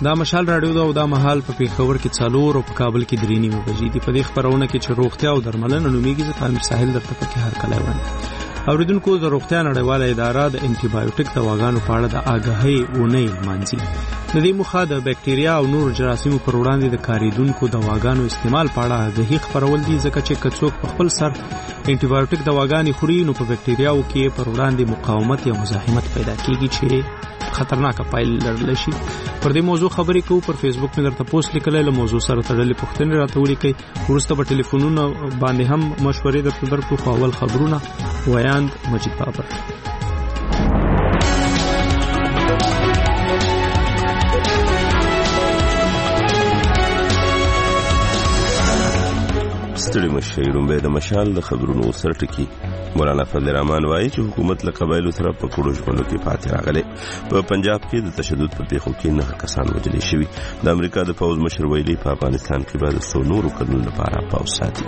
دا مشال راډیو دا او دا مهال په پیښور کې 4 او په کابل کې 3 بجې دي. په دې خبرونه کې چې روغتیا او درملنه نومیږي زه طاهر ساحل درته پکې هر کله وایم. اوریدونکو د روغتیا نړیواله اداره د انټي بایوټیک دواګانو په اړه د آګاهۍ اونۍ لمانځي. د دې موخه د بکټریا او نور جراثیمو پر وړاندې د کاریدونکو دواګانو استعمال په اړه آګاهي خپرول دي، ځکه چې که څوک په خپل سر انټي بایوټیک دواګانې خوري نو په بکټریاو کې پر وړاندې مقاومت یا مزاحمت پیدا کیږي چې خطرناکه پایلې لرلی شي. پر دې موضوع خبرې کوو. پر فیسبوک مې درته پوسټ لیکلی، له موضوع سره تړلې پوښتنې راته ولیکئ. وروسته به ټلیفونونه باندې هم مشورې درته درکړو، خو اول خبرونه. ویاند مجید بابر. ستړي مشي رومبه د مشال د خبرونو سرټکی. مولانا فضل الرحمن وایي چې حکومت له قبایلو سره په کډو ژوندو کې پاتې راغلی. په پنجاب کې د تشدد په پیښو کې 9 کسان وژل شوي. د امریکا د پوځ مشر ویلي په افغانستان کې به د 100 نورو کلونو لپاره پوځ ساتي.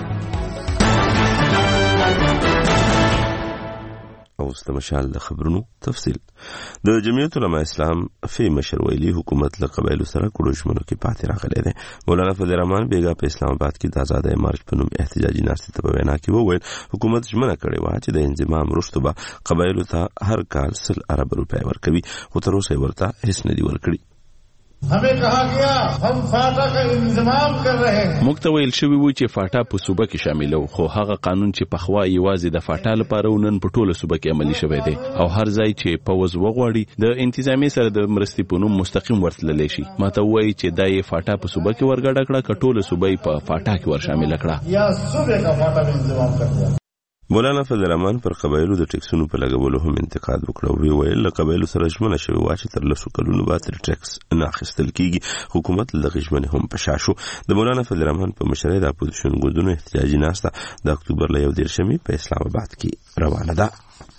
اوس د مشال د خبرونو تفصیل. د جمعیت علماء اسلام فی مشر ویلي حکومت له قبایلو سره کډو ژوندو کې پاتې راغلی دی. مولانا فضل الرحمن بیګا په اسلام آباد کې د آزادۍ مارچ په نوم احتجاجي ناستې ته په وینا کې وویل حکومت ژمنه کړې وه چې د انضمام وروسته به قبایلو ته هر کال 100 ارب روپۍ ورکوي، خو تر اوسه یې ورته هیڅ نه دي ورکړي. हमें कहा गया हम फाटा का इंतजाम कर रहे हैं. مکته ویل شوی و چې فاټا په صوبه کې شاملو، خو هغه قانون چې په خوا یوازې د فاټا لپاره ونن په ټوله صوبه کې عملی شوی دی او هر ځای چې پوز وغواړي د انتظامی سره د مرستې په نوم مستقیم ورتللی شي. ماته وایي چې دا یې فاټا په صوبه کې ورګډه کړه، کټوله صوبه په فاټا کې ورشامل کړه. یا صوبه کا فاټا में इंतजाम कर दिया. مولانا فضل الرحمن پر قبایلو د ټیکسونو په لګولو هم انتقاد وکړ او ویل له قبایلو سره ژمنه شوې وه چې تر 10 کلونو به تر ټیکس نه اخیستل کیږي. حکومت له دغې ژمنې هم په شا شو. د مولانا فضل الرحمن په مشرۍ د اپوزیشن ګوندونو احتجاجي ناسته د اکتوبر له 11 په اسلام آباد کې روانه ده.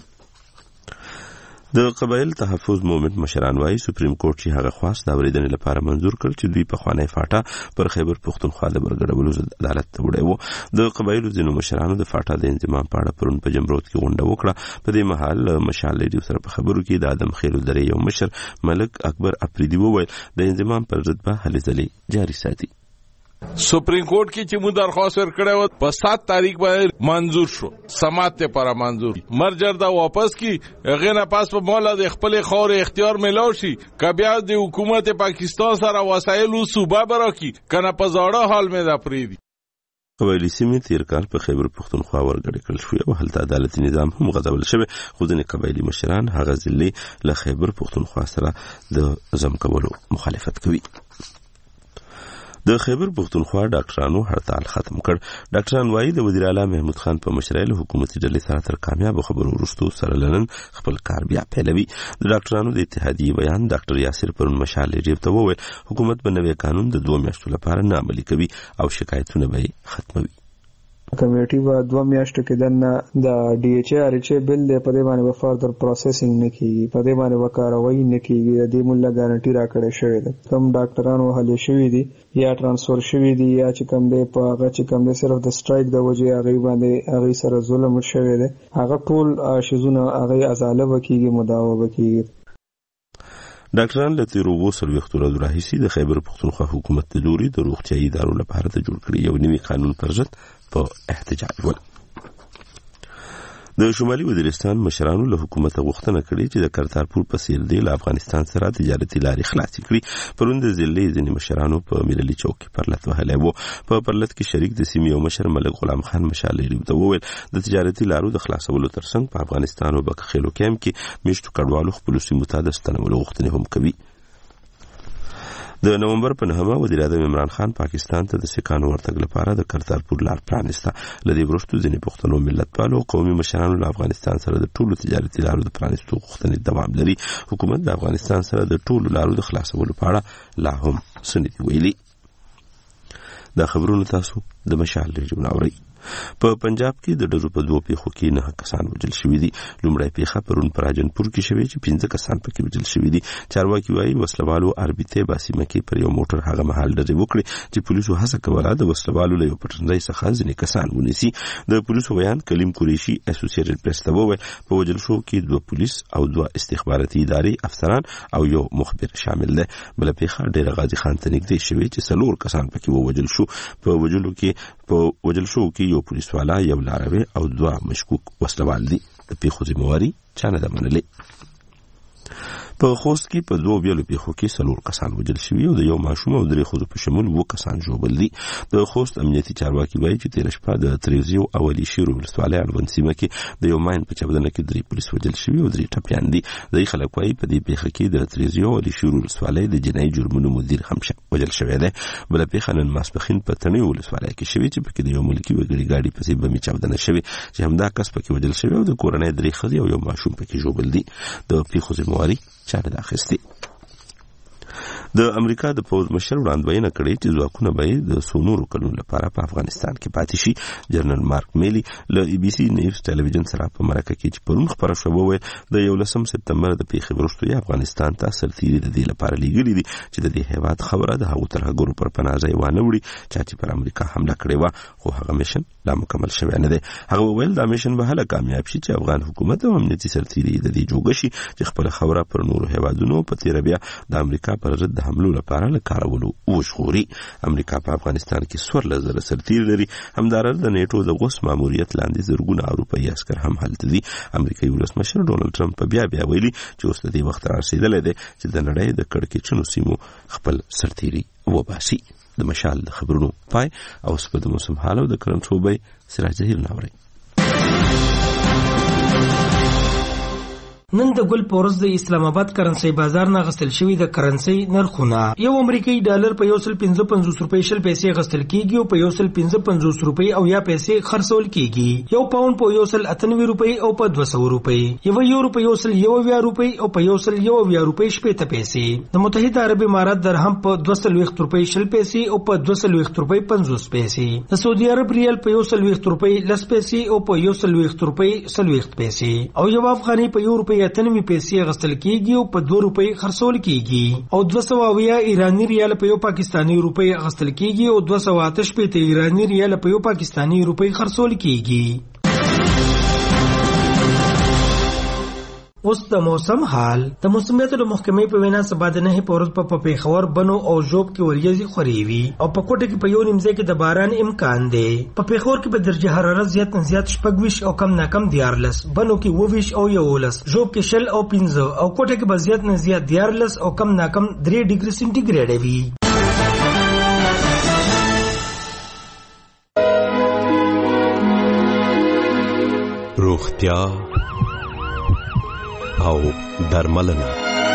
د قبایل تحفظ مومنت مشران وايي سپریم کورټ چې هغه خواست د اورېدنې لپاره منظور کړ چې دوی په خوانی فاټا پر خیبر پښتونخوا د برګړولو عدالت ته وړي وو. د قبایلو ځینو مشرانو د فاټا د انضمام په اړه پرون په جمرود کې غونډه وکړه. په دې مهال مشال لیډیو سره په خبرو کې د ادم خیلو درې یو مشر ملک اکبر افریدي وویل د انضمام پر ضد به هلې ځلې جاري ساتي. سپریم کورټ کې چې مو درخواست ورکړی و په 7 تاریخ باندې منظور شو، سماعت ته پر منظور مرجر دا واپس کی غنه پاس په مولا د خپل خور اختیار ملاو شي کبیا د حکومت پاکستان سره وسایل او صوبه برا کی کنه په زاړه حال مې دا پریدي. قبایلی سیمې تیر کال په خیبر پښتونخوا ورګډه کړل شوې او هلته عدالتي نظام هم غځول شوی، خو ځینې قبایلی مشران هغه ځلې له خیبر پښتونخوا سره د ضم کولو مخالفت کوي. د خیبر پښتونخوا ډاکټرانو هړتال ختم کړ. ډاکټران وایي د وزیر اعلی محمود خان په مشرۍ له حکومتي ډلې سره تر کامیاب خبرو وروسته سره لنن خپل کار بیا پیلوي. د ډاکټرانو د اتحادیې بیان ډاکټر یاسر پرون مشال لیډیو ته وویل حکومت به نوی قانون د 2 میاشتو لپاره نه عملي کوي او شکایتونه به ختموي. کمیټي به 2 میاشتو کې دنه د ډي ایچ ار ایچ بل د په دې باندې فردر پروسیسینګ نه کیږي، په دې باندې وکاروي نه کیږي. د دې مولا ګارانټي راکړې شوې ده. کوم ډاکټرانو هلې شوې دي یا ترانسفر شوې دي یا چې کوم دی په هغه چې کوم دی صرف د سټرایک د وجې هغه باندې هغه سره ظلم شوی دی، هغه ټول شیزونه هغه ازاله وکیږي، مداوا وکیږي. ډاکټران له تیرو 20 ورځو راهیسې د خیبر پښتونخوا حکومت د لوري د روغتیايي ادارو لپاره د جوړ کړي یو نوي قانون پر ضد په احتجاج ول. د شمالي وزیرستان مشرانو له حکومت غوښتنه کړې چې د کرتارپور په سیر دی له افغانستان سره تجارتي لارې خلاصې کړي. پرون د ضلعې ځینې مشرانو په میرلي چوک کې پرلت وهلی وو. په پرلت کې شریک د سیمې یو مشر ملک غلام خان مشال لیډیو ته وویل د تجارتي لارو د خلاصولو ترڅنګ په افغانستان او بکخیلو کې هم کې میشتو کډوالو خپلو سیمو ته د ستنولو غوښتنې هم کوي. د نومبر په 9 وزیر اعظم عمران خان پاکستان ته د سکانو ورتګ لپاره د کرتارپور لار پرانیسته. لدې وروسته ځینې پښتنو ملتپالو او قومي مشرانو له افغانستان سره د ټولو تجارتي لارو د پرانیستو غوښتنې دوام لري. حکومت د افغانستان سره د ټولو لارو د خلاصولو په اړه لا هم څه نه دي ویلي. دا خبرونه تاسو د مشال لیډیو اورئ. په پنجاب کې د ډزو په 2 پیښو کې 9 کسان وژل شوي دي. لومړی پیښه پرون په راجنپور کې شوې چې 15 کسان پکې وژل شوي دي. چارواکي وایي وسلوالو اربیته باسیمه کې پر یو موټر هغه مهال ډزې وکړې چې پولیسو هڅه کوله د وسلوالو له یو پټنځای څخه ځینې کسان ونیسي. د پولیسو بیان کلیم قریشي اسوسییټډ پریس ته وویل په وژل شوو کې 2 پولیس او 2 استخباراتي ادارې افسران او یو مخبر شامل دي. بل پیښه ډېر غازی خان ته نږدې شوې چې 4 کسان پکې وژل شو. په وژل شو کې یو پولیس والا، یو لاروی او 2 مشکوک وسلوال دي. د پیښو ذمہواری چا نه ده منلې. په خوست کې په 2 بیلو پیښو کې 4 کسان وژل شوي او د یو ماشوم او 3 ښځو په شمول 2 کسان ژوبل دي. د خوست امنیتي چارواکي وایي چې تېره شپه د تریزیو او علي شیر ولسوالۍ اړوند سیمه کې د یو ماین په چاودنه کې 3 پولیس وژل شوي او 3 ټپیان دي. ځایي خلک وایي په دې پیښه کې د تریزیو او علي شیر ولسوالۍ د جنایي جرمونو مدیر هم وژل شوی دی. بله پیښه نن ماسپښین په تڼیو ولسوالۍ کې شوې چې پکې د یو ملکي وګړي ګاډي پسې بمې چاودنه شوې چې همدا کس پکې وژل شوی او د کورنۍ 3 ښځې او یو ماشوم پکې ژوبل دي. د پیښو ذمہواری چا نه ده اخیستې. د امریکا د پوځ مشر وړاندوینه کړې چې ځواکونه به د سونورو کلونو لپاره په افغانستان کې پاتې شي. جنرال مارک میلی له ای بي سي نیوز ټلویزیون سره په مرکه کې چې پرون خبره شوه وویل د 11 سپتمبر د پیښې وروسته یې افغانستان ته سرتیري د دې لپاره لیږلي دي چې د دې هیواد خبره د هغو ترهګرو پر پناه ځای وانه وړي چې پر امریکا حمله کړې وه، خو هغه میشن لا مکمل شوی نه دی. هغه وویل دا میشن به هله کامیاب شي چې افغان حکومت او امنیتي سرتیري د دې جوګه شي چې خپل خبره پر نورو هیوادونو په تیره بیا د امریکا پر ضد د حملو لپاره له کارولو وژغوري. امریکا په افغانستان کې 14,000 سرتیري لري. همداراز د نیټو د غوث ماموریت لاندې زرګونه اروپایي عسکر هم هلته دي. امریکایي ولسمشر ډونالد ټرمپ بیا ویلي چې اوس د دې وخت رارسېدلی دی چې د نړۍ د کړکېچنو سیمو خپل سرتیري وباسي. د مشال د خبرونو پای او اوس په د موسم حال او د کرنټ وبای سراج ظهیر ناوري. نن د ګل پورس د اسلام آباد کرنسي بازار نه غستل شوی د کرنسي نرخونه. یو امریکایي ډالر په 155 روپۍ شل پیسې غستل کیږي او په 155 روپۍ او یا پیسې خرڅول کیږي. یو پاوند په 198 روپۍ او په 200 روپۍ. یو یورو په 101 روپۍ او په 101 روپۍ شپږ پیسې. د متحده عرب امارات درهم په 220 روپۍ شل پیسې او په 220 روپۍ 50 پیسې. د سعودي عرب ریال په 120 روپۍ 10 پیسې او په 120 روپۍ 30 پیسې. او یو افغاني په 1 روپۍ 98 پیسې غستل کیږي او په 2 روپۍ خرڅول کیږي. او 200 ایرانی ریال په یو پاکستانی روپۍ غستل کیږي او 208 ایرانی ریال په یو پاکستانی روپۍ خرڅول کیږي. اوس د موسم حال. د موسمیاتو د محکمې په وینا سبا د 9 پورز په پیښور بنو او ژوب کې وریځې خورېوي او په کوټه کې په یو نیمځای کې د باران امکان دی. په پیښور کې به درجه حرارت زیات 26 او کم نه کم 14، بنو کې 22 او 11، ژوب کې 0 او 15 او کوټه کې به زیات نه زیات 14 او کم نه کم 3 ډیګري سنټیګریډ وي. روغتیا او درملنه.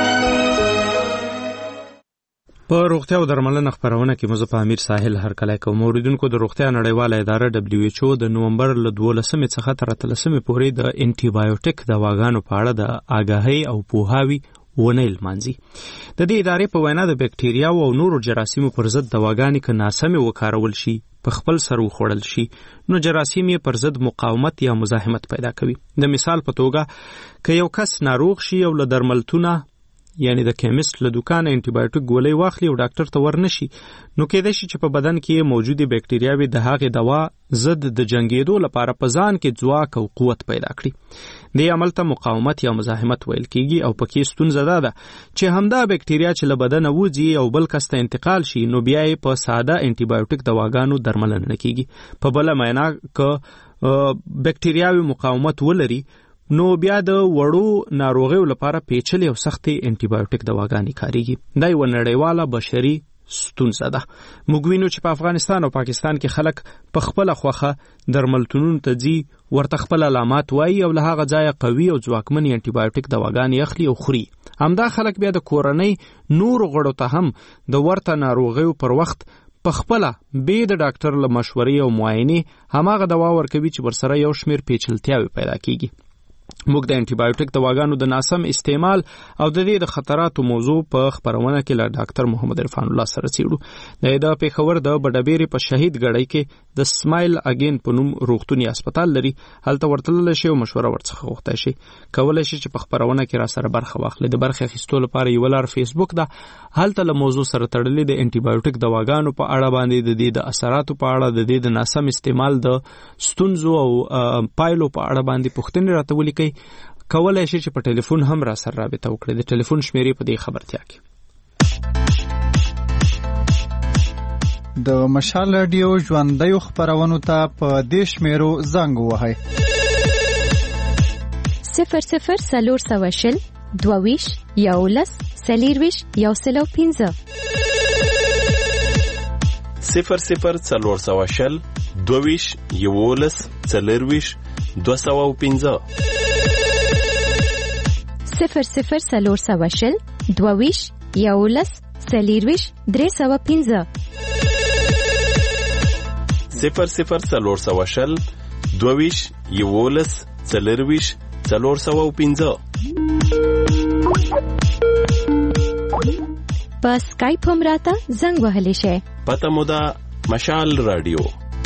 په روغتیا او درملنه خبرونه کې مزه په امیر ساحل هرکلی کوم. اوریدونکو د روغتیا نړیواله اداره WHO د نومبر له 12 څخه تر 13 پورې د انټي بایوټیک دواګانو په اړه د آګاهۍ او پوهاوی ونه لمانځي. د دې ادارې په وینا د بکټریا او نورو جراثیمو پر ضد دواګانې که ناسمې وکارول شي په خپل سر وخوړل شي نو جراثیم یې پر ضد مقاومت یا مزاحمت پیدا کوي. د مثال په توګه که یو کس ناروغ شي او له درملتونه یعنی د کیمیست له دکان انټي بایوټیک ګولۍ واخلي او ډاکټر ته ورنشي نو کېدای شي چې په بدن کې موجودې بکټریاوې د هغې دوا ضد د جنګېدو لپاره په ځان کې ځواک او قوت پیدا کړي. دې عمل ته مقاومت یا مزاحمت ویل کېږي او پکې ستونزه دا ده چې همدا بکټریا چې له بدنه وځي او بل کس ته انتقال شي نو بیا یې په ساده انټي بایوټیک دواګانو درملنه نه کېږي. په بله معنا که بکټریاوې مقاومت ولري نو بیا د وړو ناروغیو لپاره پیچلې او سختې انټي بایوټیک دواګانې کاریږي. دا یوه نړیواله بشري ستونزه ده. موږ وینو چې په افغانستان او پاکستان کې خلک په خپله خوښه درملتونونو ته ځي، ورته خپل علامات وایي او له هغه ځایه قوي او ځواکمنې انټي بایوټیک دواګانې اخلي او خوري. همدا خلک بیا د کورنۍ نورو غړو ته هم د ورته ناروغیو پر وخت په خپله بې د ډاکټر له مشورې او معاینې هماغه دوا ورکوي چې ورسره یو شمېر پیچلتیاوې پیدا کیږي. موږ د انټي بایوټیک دواګانو د ناسم استعمال او د دې د خطراتو موضوع په خبرونه کې له ډاکټر محمد عرفان الله سره څېړو. د پیښور د بډبېرې په شهید ګړۍ کې د سمایل اگین په نوم روغتوني هسپتال لري. هلته ورتللی شي او مشوره ورڅخه غوښتای شي. کولی شي چې په خپرونه کې را سره برخه واخلي. د برخې اخیستو لپاره یوه لار فیسبوک ده. هلته له موضوع سره تړلې د انټي بایوټیک دواګانو په اړه باندې، د دې د اثراتو په اړه، د دې د ناسم استعمال د ستونزو او پایلو په اړه باندې پوښتنې راته ولیکئ. کولی شي چې په ټلیفون هم را سره رابطه وکړي. د ټلیفون شمیرې په دې خبرتیا کې د مشال رادیو ژوندیو خبرونو ته په دې شمیرو زنګ ووهئ: 00 22 11 40 105 00 22 11 40 205 00 22 11 40 305 00 22 11 40 405. په سکایپ هم راته زنګ وهلی شئ. پته مو ده مشال رادیو.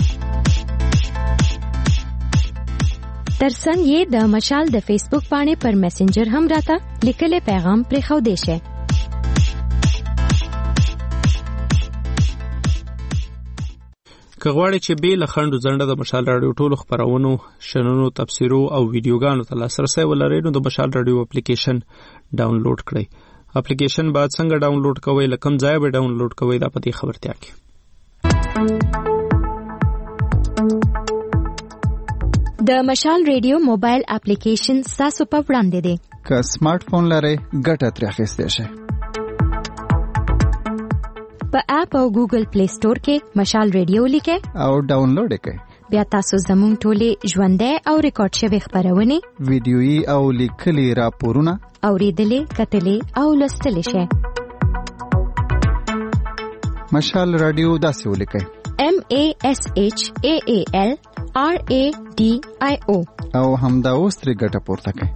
ترڅنګ یې د مشال د فیسبوک باندې پر میسنجر هم راته لیکلی پیغام پرېښودی شئ. که غواړئ چې بې له خنډو ځنډه د مشال راډیو ټولو خپرونو، شننو، تبصرو او ویډیوګانو ته لاسرسی ولرئ، نو د مشال راډیو اپلیکیشن ډاونلوډ کړئ. اپلیکیشن باید څنګه ډاونلوډ کوئ، له کوم ځای به ډاونلوډ کوئ، دا په دې خبرتیا کې. د مشال ریډیو موبایل اپلیکیشن ستاسو په وړاندې دی. که سمارټ فون لرئ ګټه ترې اخیستی شئ. په اپ او ګوګل پلی سٹور کې مشال ریډیو لیکئ او ډاونلوډ یې کړئ. بیا تاسو زموږ ټولې ژوندۍ او ریکارډ شوې خبرونه، ویډیويي او لیکلي راپورونه اوریدلې، کتلې او لوستلې شئ. مشال رادیو داسې ولیکئ: MASHAAL RADIO او همدا اوس ترې ګټه پورته کړئ.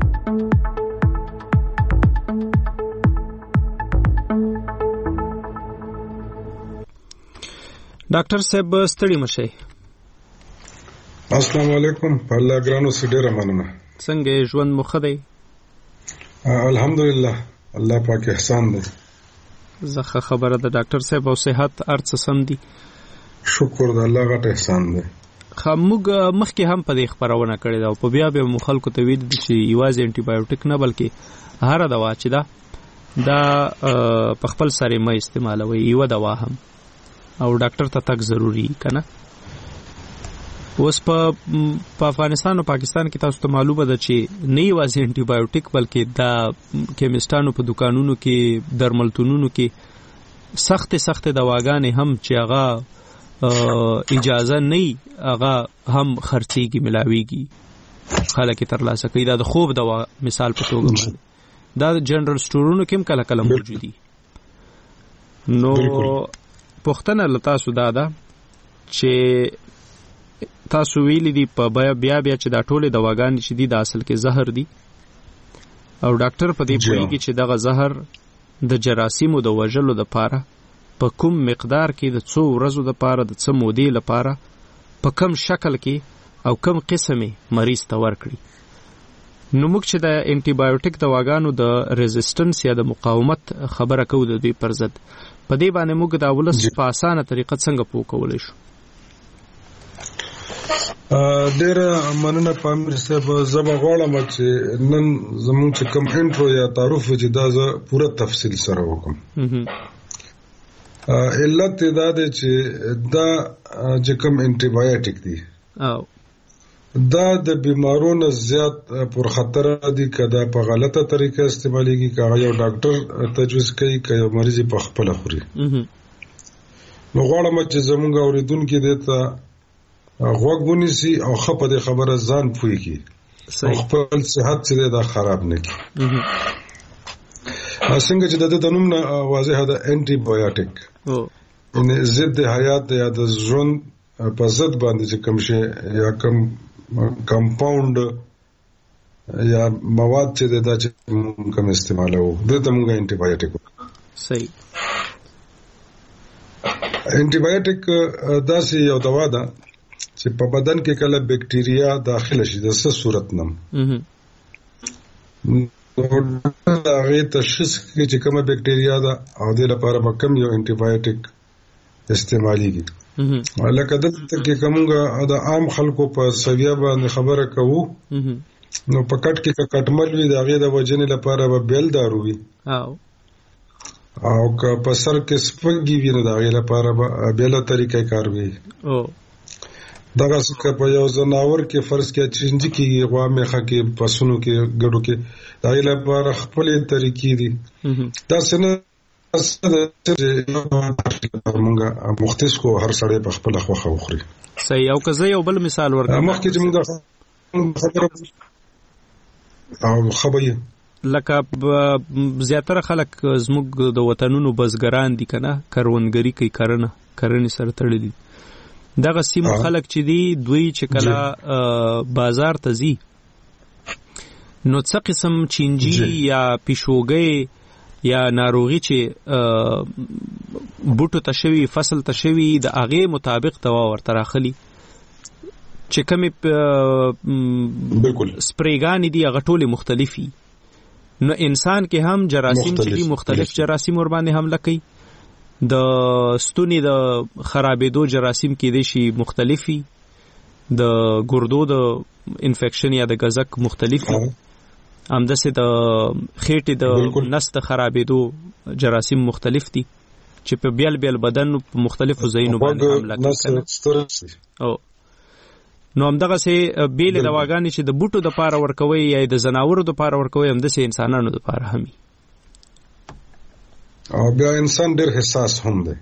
ډاکټر صاحب ستړي مشئ. السلام علیکم. الله ګرانو سي ډیره مننه. څنګه ژوند مو ښه دی؟ الحمدلله، الله پاک احسان دی. زخه خبره ده ډاکټر صاحب، او صحت ارڅ سم دي؟ شکر د الله غټ احسان دی. موږ مخکې هم په دې خبرونه کړې ده او په بیا مو خلکو ته ویل دي چې یوازې انټي بایوټیک نه بلکې هر دوا چې ده دا په خپل سره مې استعمالوي، یو دوا هم او ډاکټر ته تک ضروری کنه. اوس په افغانستان او پاکستان کې تاسو ته معلومه ده چې نه یوازې انټي بایوټیک بلکې دا کیمستانو په دکانونو کې، درملتونونو کې سخت دواګانې هم چې هغه اجازه نه هغه هم خرڅيږي، ملاويږي، خلک ترلاسه کوي. دا د خوب دوا مثال په توګه باندې دا جنرال سٹورونو کې هم کله موجودي. نو پوښتنه لته تاسو دا ده چې تاسو ویلي دي په بیا چې دا ټولې دواګانې چې دي د اصل کې زهر دي او ډاکټر په دې پوهیږي چې دغه زهر د جراثیمو د وژلو لپاره په کوم مقدار کې د څو ورځو لپاره د څه مودې لپاره په کوم شکل کې او کوم قسمه مریض ته ورکړي. نو موږ چې د انټي بایوټیک دواګانو د ریزिस्टنس یا د مقاومت خبره کوو د دوی پر ضد، په دې باندې موږ د اولس په اسانه طریقه څنګه پوه کولای شو؟ ډېر مننه پامیر صاحب. زه به غواړم چې نن زموږ چې کوم انټرو یا تعارف چې دا زه پوره تفصیل سره وکم. علت دا ده چې دا چې کوم انټي بایوټیک دي دا د بیمارونو زیات پر خطر دي کدا په غلطه طریقه استعمالېږي، که یو ډاکټر تجویز کوي که یو مریض په خپل خوري. نو غواړم چې زموږ اوریدونکو دې ته غوږ ونیسي او خپه دې خبره ځان پوهیږي او خپل صحت چې دا خراب نه کړي. څنګه چې د نوم نه واضح ده انټي بایوټیک ان ضد حیات یا د ژوند په ضد باندې چې کوم شی یا کوم کمپاوند یا مواد چې دا چې کوم استعمالو د موږ انټي بایوټیک. صحیح. انټي بایوټیک داسې یو دوا ده چې په بدن کې کله بکټیریا داخله شي د څه صورت نم هغه تشخیص کې چې کومه بکټیریا ده او د لپاره به کم یو انټي بایوټیک استعماليږي. لکه دلته کې کومه د عام خلکو په سویه باندې خبره کوو نو په کټ کې کټمل وي د هغه د وجنې لپاره به بیل دارو وي او که په سر کې سپږی وي نو د هغه لپاره به بیل طریقې کار وي. دغه څخه په یو ځناور کې فرض کې چینجی کې غوا میخه کې پسونو کې ګډو کې د هغه لپاره خپل طریقې دي. دا څنګه مونږه مختص کو هر سړی په خپل خوخه وخوري. صحیح. او که زه یو بل مثال ورکړم مخکې چې موږ خبره او خبري لکه زیاتره خلک زموږ د وطنونو بزګران دي کنه کروندګری کوي کرنې سره تړلي. دغه سیمو خلک چې دي دوی چې کله بازار ته ځي نو څه قسم چینجی یا پیشوګي یا ناروغي چې بوټو ته شوی فصل ته شوی د هغه مطابق دوا ورته راخلي چې کومې سپریګان دي هغه ټوله مختلفي. نو انسان کې هم جراثیم چې دي مختلف جراثیم ور باندې حمله کوي. د ستوني د خرابېدو جراثیم کې دي شي مختلفي. د ګردو د انفیکشن یا د غزک مختلفي. همداسې د خېټې د نس د خرابېدو جراثیم مختلف دي چې په بیل بیل بدن په مختلفو ځایونو باندې حمله کوي. نو همدغه سه بیل دواګانې چې د بوټو د پاره ورکوي یا د زناورو د پاره ورکوي همداسې انسانانو د پاره همي. او بیا انسان ډېر حساس هم دی.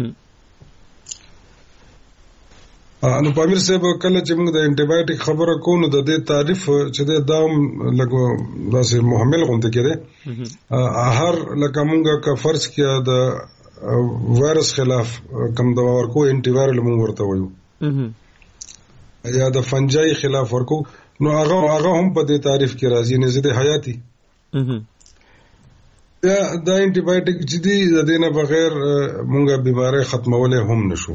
نو پامیر صاحب کله چې موږ د انټي بایوټیک خبره کوو نو د دې تعریف چې دا لکه داسې محمل غونډه کېده هر لکه موږ کا فرض کیا د وایرس خلاف کم دوا ورکو انټي وایرل موږ ورته وایو یا د فنجای خلاف ورکو نو هغه هم په دې تعریف کې راځي نه زده حیاتي. یا دا انټي بایوټیک چې دی د دې نه بغیر موږ بیماری ختمولې هم نشو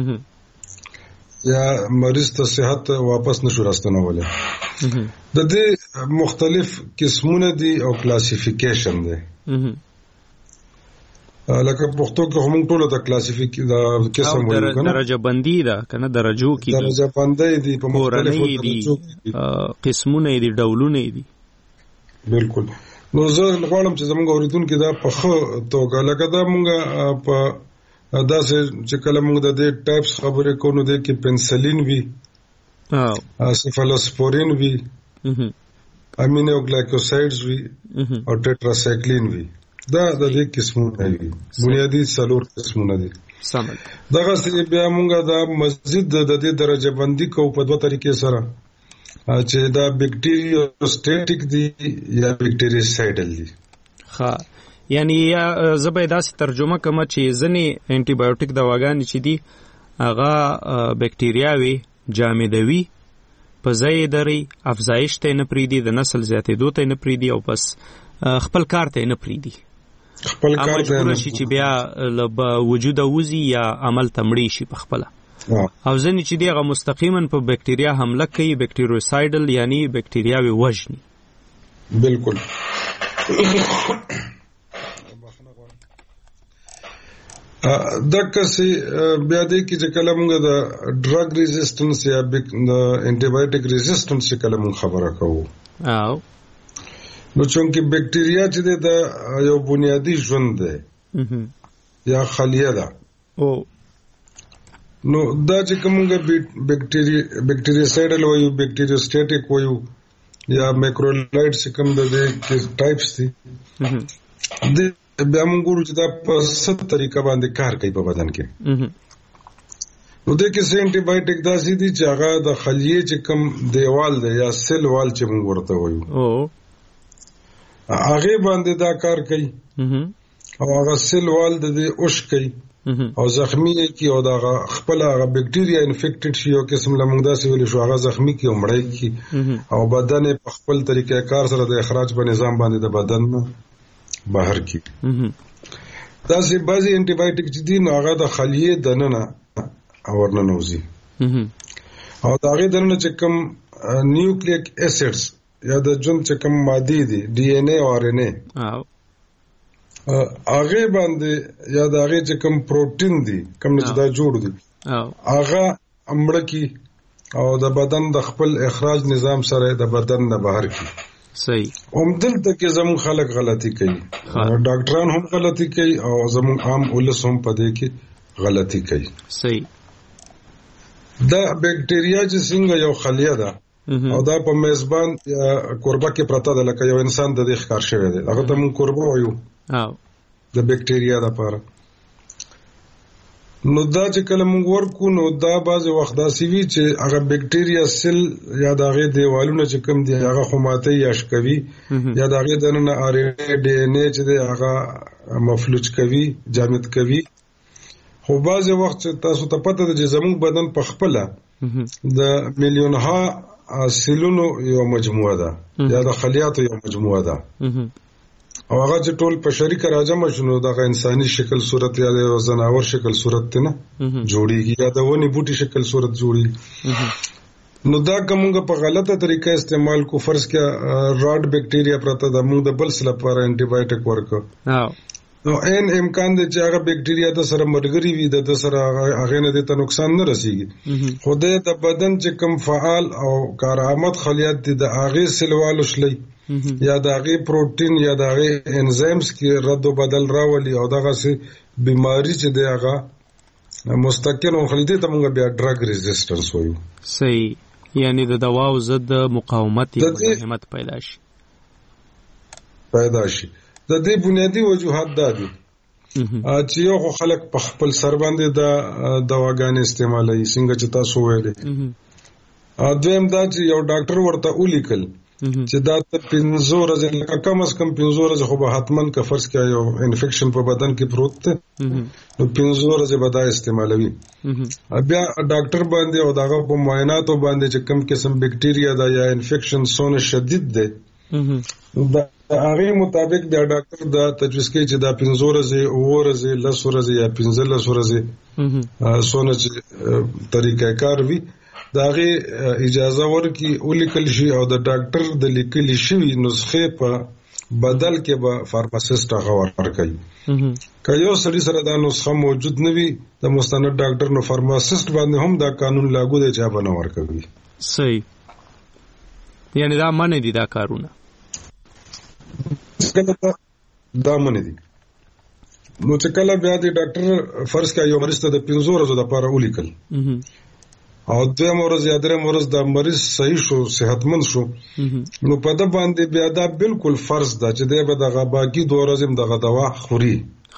یا مریض ته صحت واپس نشو راستنولې. د دې مختلف قسمونه دي او کلاسیفیکیشن دي. لکه پښتو کې هم ټول د کلاسیفیکیشن د قسم وایي کنه درجه بندي ده کنه درجو کې درجه بندي دي په مختلفو درجو قسمونه دي ډولونه دي. بالکل. نو زه غواړم چې زموږ اوریدونکو دا په خو توګه لکه دا موږ په دا چې کله موږ د دې ټایپس خبرې کوو نو د کې پنسلین وی سیفالوسپورین وی امینو ګلایکوسایډز وی او ټیټراسایکلین وی. دا د دې قسمونه دي بنیادی څلور قسمونه دي. دغه څه بیا موږ دا مزید د دې درجه بندي کوو په دوه طریقې سره چې دا بکټیریوسټیټیک دي یا بکټیریسایډل دي. ها یعنی زبې داسې ترجمه کوم چې ځنې انټي بایوټیک دواګانې چې دي هغه بکټیریاوي جامدوي په ځای دري افزایش ته نه پریدي د نسل زیاتېدو ته نه پریدي او بس خپل کار ته نه پریدي خپل کار ته نه شي چې بیا له وجود وزي یا عمل تمړي شي په خپل او ځنې چې دی هغه مستقیما په بکټیریا حمله کوي بکټیریوسایډل یعنی بکټیریاوي وژني. بالکل. دغه څه بیا دې کې چې کله موږ د ډرګ ریزिस्टنس یا د انټي بایوټیک ریزिस्टنس چې کله موږ خبره کوو نو چې بکټیریا چې د یو بنیادی ژوند دی یا خلیه ده نو دا چې کومه بکټیریسایډل وایو بکټیریوسټیټیک وایو یا مایکرولایډ چې کوم د ټایپس دي د بیا موږ ګورو چې دا په ست طریقه باندې کار کوي په بدن کې. نو د کې سه انټي بایوټیک داسې دي چې هغه د خلیه چې کوم دیوال دی یا سیل وال چې موږ ورته وایو هغه باندې دا کار کوي او هغه سیل وال د اوش کوي او زخمی کی او دا خپل هغه بکټیریا انفیکټډ شي او قسم له موږ داسې ویل شو هغه زخمی کی او مړی کی او بدن په خپل طریقې کار سره د اخراج په نظام باندې د بدن بهر کی. دا سي بعضي انټي بایوټیک چې دي نو هغه د خلیه دننه اورنه نوزي او دا هغه دننه چې کوم نیوکلیک اسیډز یا د جون چې کوم ماده دي ډي ان اے او ار ان اے هغه باندې یا دا هغه چې کوم پروتین دي کوم چې دا جوړ دي هغه امړه کی او د بدن د خپل اخراج نظام سره د بدن نه بهر کی. صحیح. دلته کې زموږ خلک غلطي کوي، ډاکټران هم غلطي کوي او زموږ عام ولس هم په دې کې غلطي کوي. صحیح. دا بکټریا چې څنګه یو خلیه ده او دا په میزبان یا کوربه کې پرته ده، لکه یو انسان د دې ښکار شوی دی، هغه ته موږ کوربه وایو د بکټریا لپاره. نو دا چې کله موږ ورکو نو دا بعض وخت داسې وي چې هغه بکټریا سیل یا د هغې دیوالونه چې کوم دي هغه خو ماتوي یا شکوي یا د هغې دننه آر ان اے ډي ان اے چې دی هغه مفلوج کوي، جامد کوي. خو بعض وخت چې تاسو ته پته ده چې زموږ بدن په خپله د میلیونها سیلونو یو مجموعه ده یا د خلیاتو یو مجموعه ده او هغه چې ټول په شریکه راجمع شنو دغه انساني شکل صورت یا د زناور شکل صورت ته نه جوړیږي یا د ونی بوټي شکل صورت جوړیږي. نو دا کومه په غلطه طریقه استعمال کو، فرض کړه راډ بکټریا پرته د موږ د بل څه لپاره انټي بایوټیک ورکو نو ان امکان دی چې هغه بکټریا د سره مرګري وي، د سره هغه نه د نقصان نه رسیږي. خو د بدن چې کوم فعال او کارآمد خلیات دي د هغه سلوالو شلي یا د هغه پروتین یا د هغه انزایمز کې رد او بدل راولي او دغه سي بیماری چې دی هغه مستقل او خلیدي ته موږ بیا ډرګ ریزिस्टنس وایو. صحیح. یعنی د دواو ضد مقاومت یا مزاحمت پیدا شي. د دې بنیادی وجوهات دا دي چې یو خلک په خپل سر باندې د دواګانې استعمالوي څنګه چې تاسو ویلې. دویم دا چې یو ډاکټر ورته ولیکل چې دا تر 15 ورځې لکه کم از کم 15 ورځې خو به حتماً که فرض کړه یو انفیکشن په بدن کې پروت دی نو 15 ورځې به دا استعمالوي. بیا ډاکټر باندې او دغه په معایناتو باندې چې کم قسم بکټریا دا یا انفیکشن سونه شدید دی دا هغه مطابق د ډاکټر دا تجویز کوي چې دا 15 ورځې 10 ورځې 10 ورځې یا 15 ورځې سونه طریقه کار وي داغه اجازه ورکړي ولیکل شي او د ډاکټر د لیکل شوی نسخه په بدل کې به فارماسیست هغه ورکړي. که یو سړي سره دا نسخه موجود نه وي د مستند ډاکټر نو فارماسیست باندې هم دا قانون لاګو دی چې به نه ورکوي. صحیح. یعنی دا منه دي دا کارونه دا منه دي. نو چې کله بیا د ډاکټر فرض کړه یو مریض ته د 15 ورځې لپاره ولیکل او 2 ورځې یا 3 ورځې د مریض صحیح شو صحتمند شو نو په دا باندې بیا دا بالکل فرض ده چې دی به دغه باقي 2 ورځې دغه دوا خوري.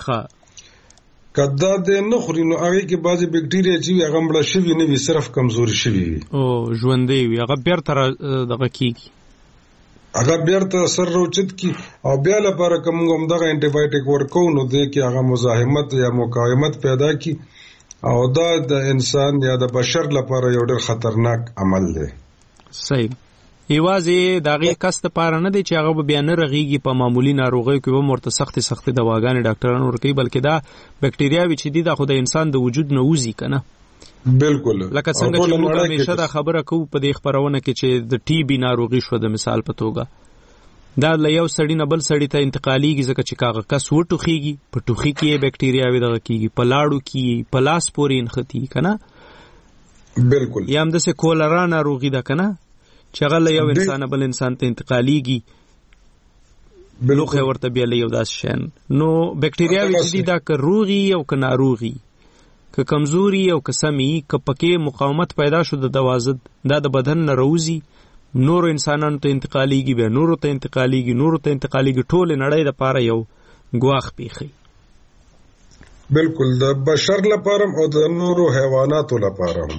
کدا د نه خوري نو هغه کې بعضي بکټریا چې هغه مړه شوی نه وي صرف کمزوري شوی وي او ژوندې وي هغه بیرته دغه کیږي هغه بیرته سر روچت کی او بیا لپاره کوم دغه انټي بایوټیک ورکو نو د کې هغه مزاحمت یا مقاومت پیدا کی او دا د انسان یا د بشر لپاره یو ډېر خطرناک عمل دی. صحیح. یوازې دغه کس ته پاره نه دی چې هغه بیا نه رغیږي په معمولی ناروغیو کې به مرته سخت دواګانې ډاکټرانو ورکوي بلکې دا بکټریاوي چې دي دا خو د انسان د وجود نه وځي کنه. بالکل. لکه څنګه چې موږ همیشه دا خبره کوو په دې خبرونه کې چې د ټي بي ناروغي شو د مثال په توګه دا له یو سړی نه بل سړی ته انتقاليږي ځکه چې کاغه کس وټوخيږي په ټوخي کې بکټریاوي دغه کیږي په لاړو کې په لاس پورې انختی کنه. بالکل. یا هم د څه کولرا ناروغي ده کنه چې هغه له یو انسان بل انسان ته انتقاليږي بلوخه ورته بیا له یو داس شین. نو بکټریاوي چې دا که روغي او که ناروغي که کمزوري او که سمي که پکې مقاومت پیدا شو د دوازد دا د بدن نه روزي نور انسانانو ته انتقاليږي به نورو ته انتقاليږي ټول نړۍ د پاره یو ګواخ پیخي. بالکل د بشر لپاره او د نورو حیواناتو لپاره هم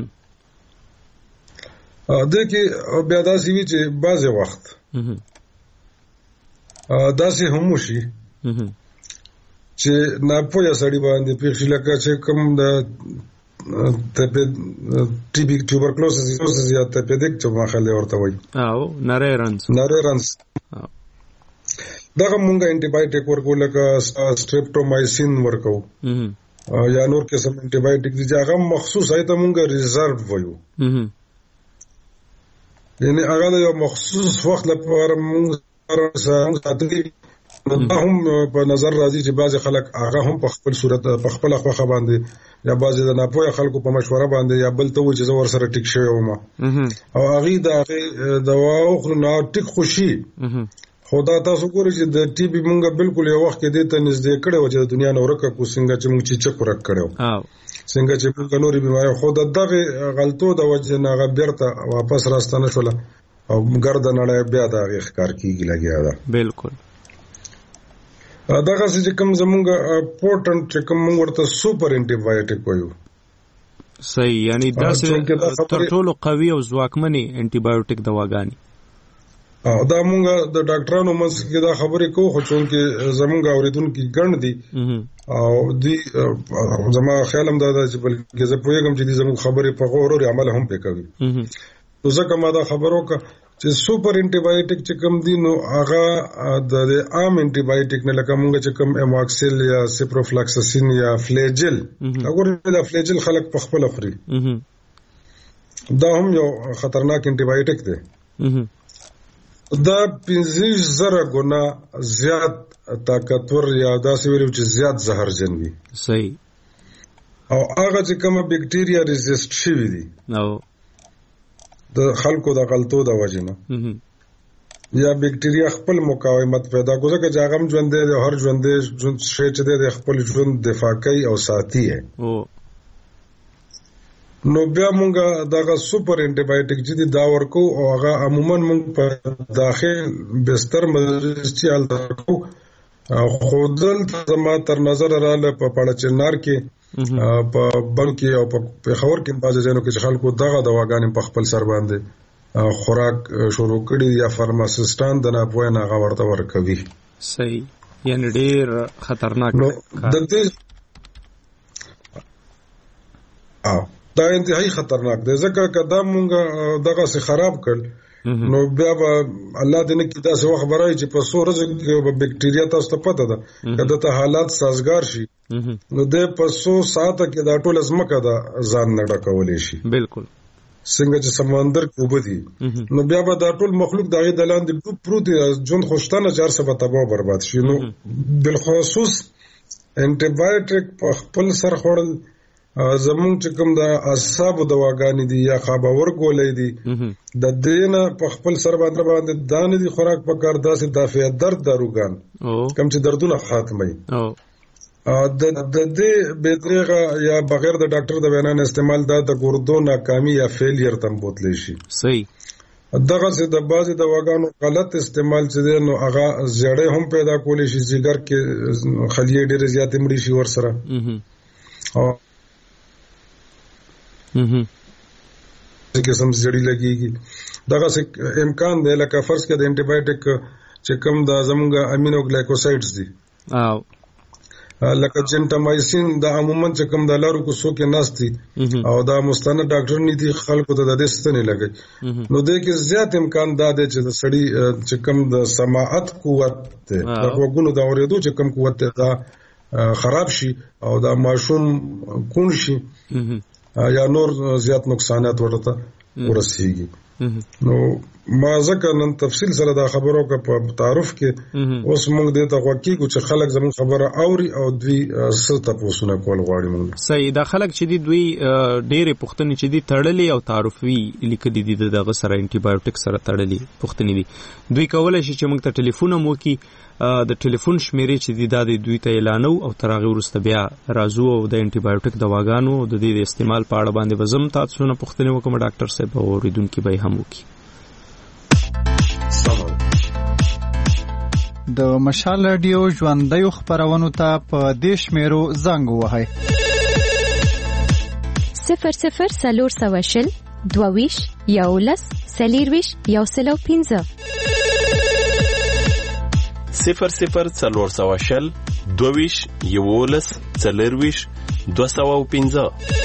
د کې بیا داسې وی چې بعضې وخت داسې هم وشي چې ناپوهه سړي باندې پیښ لکه چې کوم د ټي بي ټوبرکلوسس یا تپیدک چې ماخله ورته وایي او نری رنز دغه مونږه انټي بایوټیک ورکو لکه سټریپټومایسین ورکو یا نور قسم انټي بایوټیک دي چې هغه مخصوص ایته مونږه ریزرو وایو یعنی هغه یو مخصوص وخت لپاره مونږ ساتلي هم په نظر راځي چې بعض خلک هغه هم په خپل صورت په خپل خوخه باندې یا بعض د ناپوهه خلکو په مشوره باندې یا بل ته و چې زور سره ټیک شوی ومه او هغه د دوا خو نه ټیک خوشي خدا تاسو ګورئ چې د ټي بي مونږه بالکل یو وخت کې د ته نږدې کړو چې د دنیا نو ورکه کو څنګه چې مونږ چې چک ورک کړو څنګه چې مونږ نورې بیماری خو دغه غلطو د وجه نه غبرته واپس راستنه شول او ګردن اړه بیا دا ښکار کیږي لګیا ده بالکل دغه چې کوم زمونږ پورټنت چې کوم موږ ورته سوپر انټي بایوټیک وایو صحیح یعنی دا تر ټولو قوي او ځواکمنې انټي بایوټیک دواګانې دا مونږ د ډاکټرانو منځ کې دا خبرې کوو خو چې زمونږ اوریدونکو ګڼ دي او دی زما خیال هم دا چې بلکې زه پوهیږم چې زموږ خبرې په غور او عمل هم پکوي نو ځکه ما دا خبرو چې سوپر انټي بایوټیک چې کوم دي نو هغه د عام انټي بایوټیک نه لکه مونږ چې کوم اماکسل یا سپروفلاکساسین یا فلیجل وګورئ دا فلیجل خلک په خپل خوري دا هم یو خطرناک انټي بایوټیک دی دا 15,000 ګنا زیات طاقتور یا داسې ویلو چې زیات زهرجن وي صحیح او هغه چې کومه بکټیریا ریزیسټ شوی دي نو د خلکو د غلطو د وجنه یا بکټیریا خپل مقاومت پیدا کوي چې هغه ژوند دی هر ژوند دی شي چې د خپل ژوند دفاع کوي او ساتي نو بیا مونږه دغه سوپر انټي بایوټیک چې دا ورکو او هغه عموما مونږ په داخل بستر مریض چې حالت کو خودل زما تر نظر رااله په پړچنار کې په بلکې او په خور کې بازه ځینو کې خلکو دغه دواګانې په خپل سر باندې خوراک شروع کړي یا فارماسیستان د نه پوهه نه غوړته ورکوي صحیح یعنی ډیر خطرناک دی دا انتهایی خطرناک دی ځکه کدا مونږ دغه څه خراب کړ نو بیا به الله دې نه کې دا څه خبره چې په سورز کې بکټیریا تاسو ته پته ده کله ته حالات سازگار شي نو د په 100 ساعت کې دا ټول ازمکه دا ځان نه ډکولې شي بالکل څنګه چې سمندر کې وبدي نو بیا به دا ټول مخلوق دغه دلاند ډوب پروت جون خوشتانه 400 تباہ برباد شي نو بالخصوص انټي بایوټیک په خپل سر خورل زمون چې کوم د اعصاب دواګانې دي یا خابور ګولې دي د دینه په خپل سر باندې دانه دي خوراک په کار داسې دافع درد داروګان کم چې دردونه ختمي د دې بهترغه یا بغیر د ډاکټر د وینا استعمال د ګردو ناکامي یا فیلیر تم بوتلی شي صحیح دغه څه د بازي دواګانو غلط استعمال چې نو هغه زړې هم پیدا کولی شي جګر کې خلیه ډېر زیاتې مړي شي ور سره چې سم زړی لګيږي دغه امکان دی لکه فرض کړه د انټي بایوټیک چې کوم د زمونږ امینو ګلایکوسایډز دي لکه جنټامایسین د عموما چې کوم د لارو کو سو کې ناشتي او دا مستند ډاکټر نه دي خلکو ته د دې ستنې لګي نو د کې زیات امکان دا دی چې د سړی چې کوم د سماعت قوت ده د وګونو د اورېدو چې کوم قوت ده خراب شي او دا ماشوم کون شي یا نور زیات نقصانات ورته ورسیږي نو ما ځکه نن تفصیل سره دا خبرو کا په تعارف کې اوس موږ د توقع کو چې خلک زموږ خبره اوري او دوی ست پوښتنه کول غواړي موږ صحیح دا خلک چې دوی ډېرې پوښتنې چې دي تړلې او تعارفي لیکلي دي دغه سره انټي بایوټیک سره تړلې پوښتنې دي دوی کولای شي چې موږ ته ټلیفون مو کی د ټلیفون شمیرې چې د دوی ته اعلانو او ترغه ورسته بیا راځو او د انټي بایوټیک دواګانو د دې استعمال په اړه باندې وزم تاسو نه پوښتنه وکم ډاکټر صاحب او ریدونکو به هم وکي د مشال رادیو ژوندۍ خبرونو ته په دیش میرو زنګ وهاي 00 22 یولس سلیرویش یوسلو 15 00 22 یولس سلیرویش 215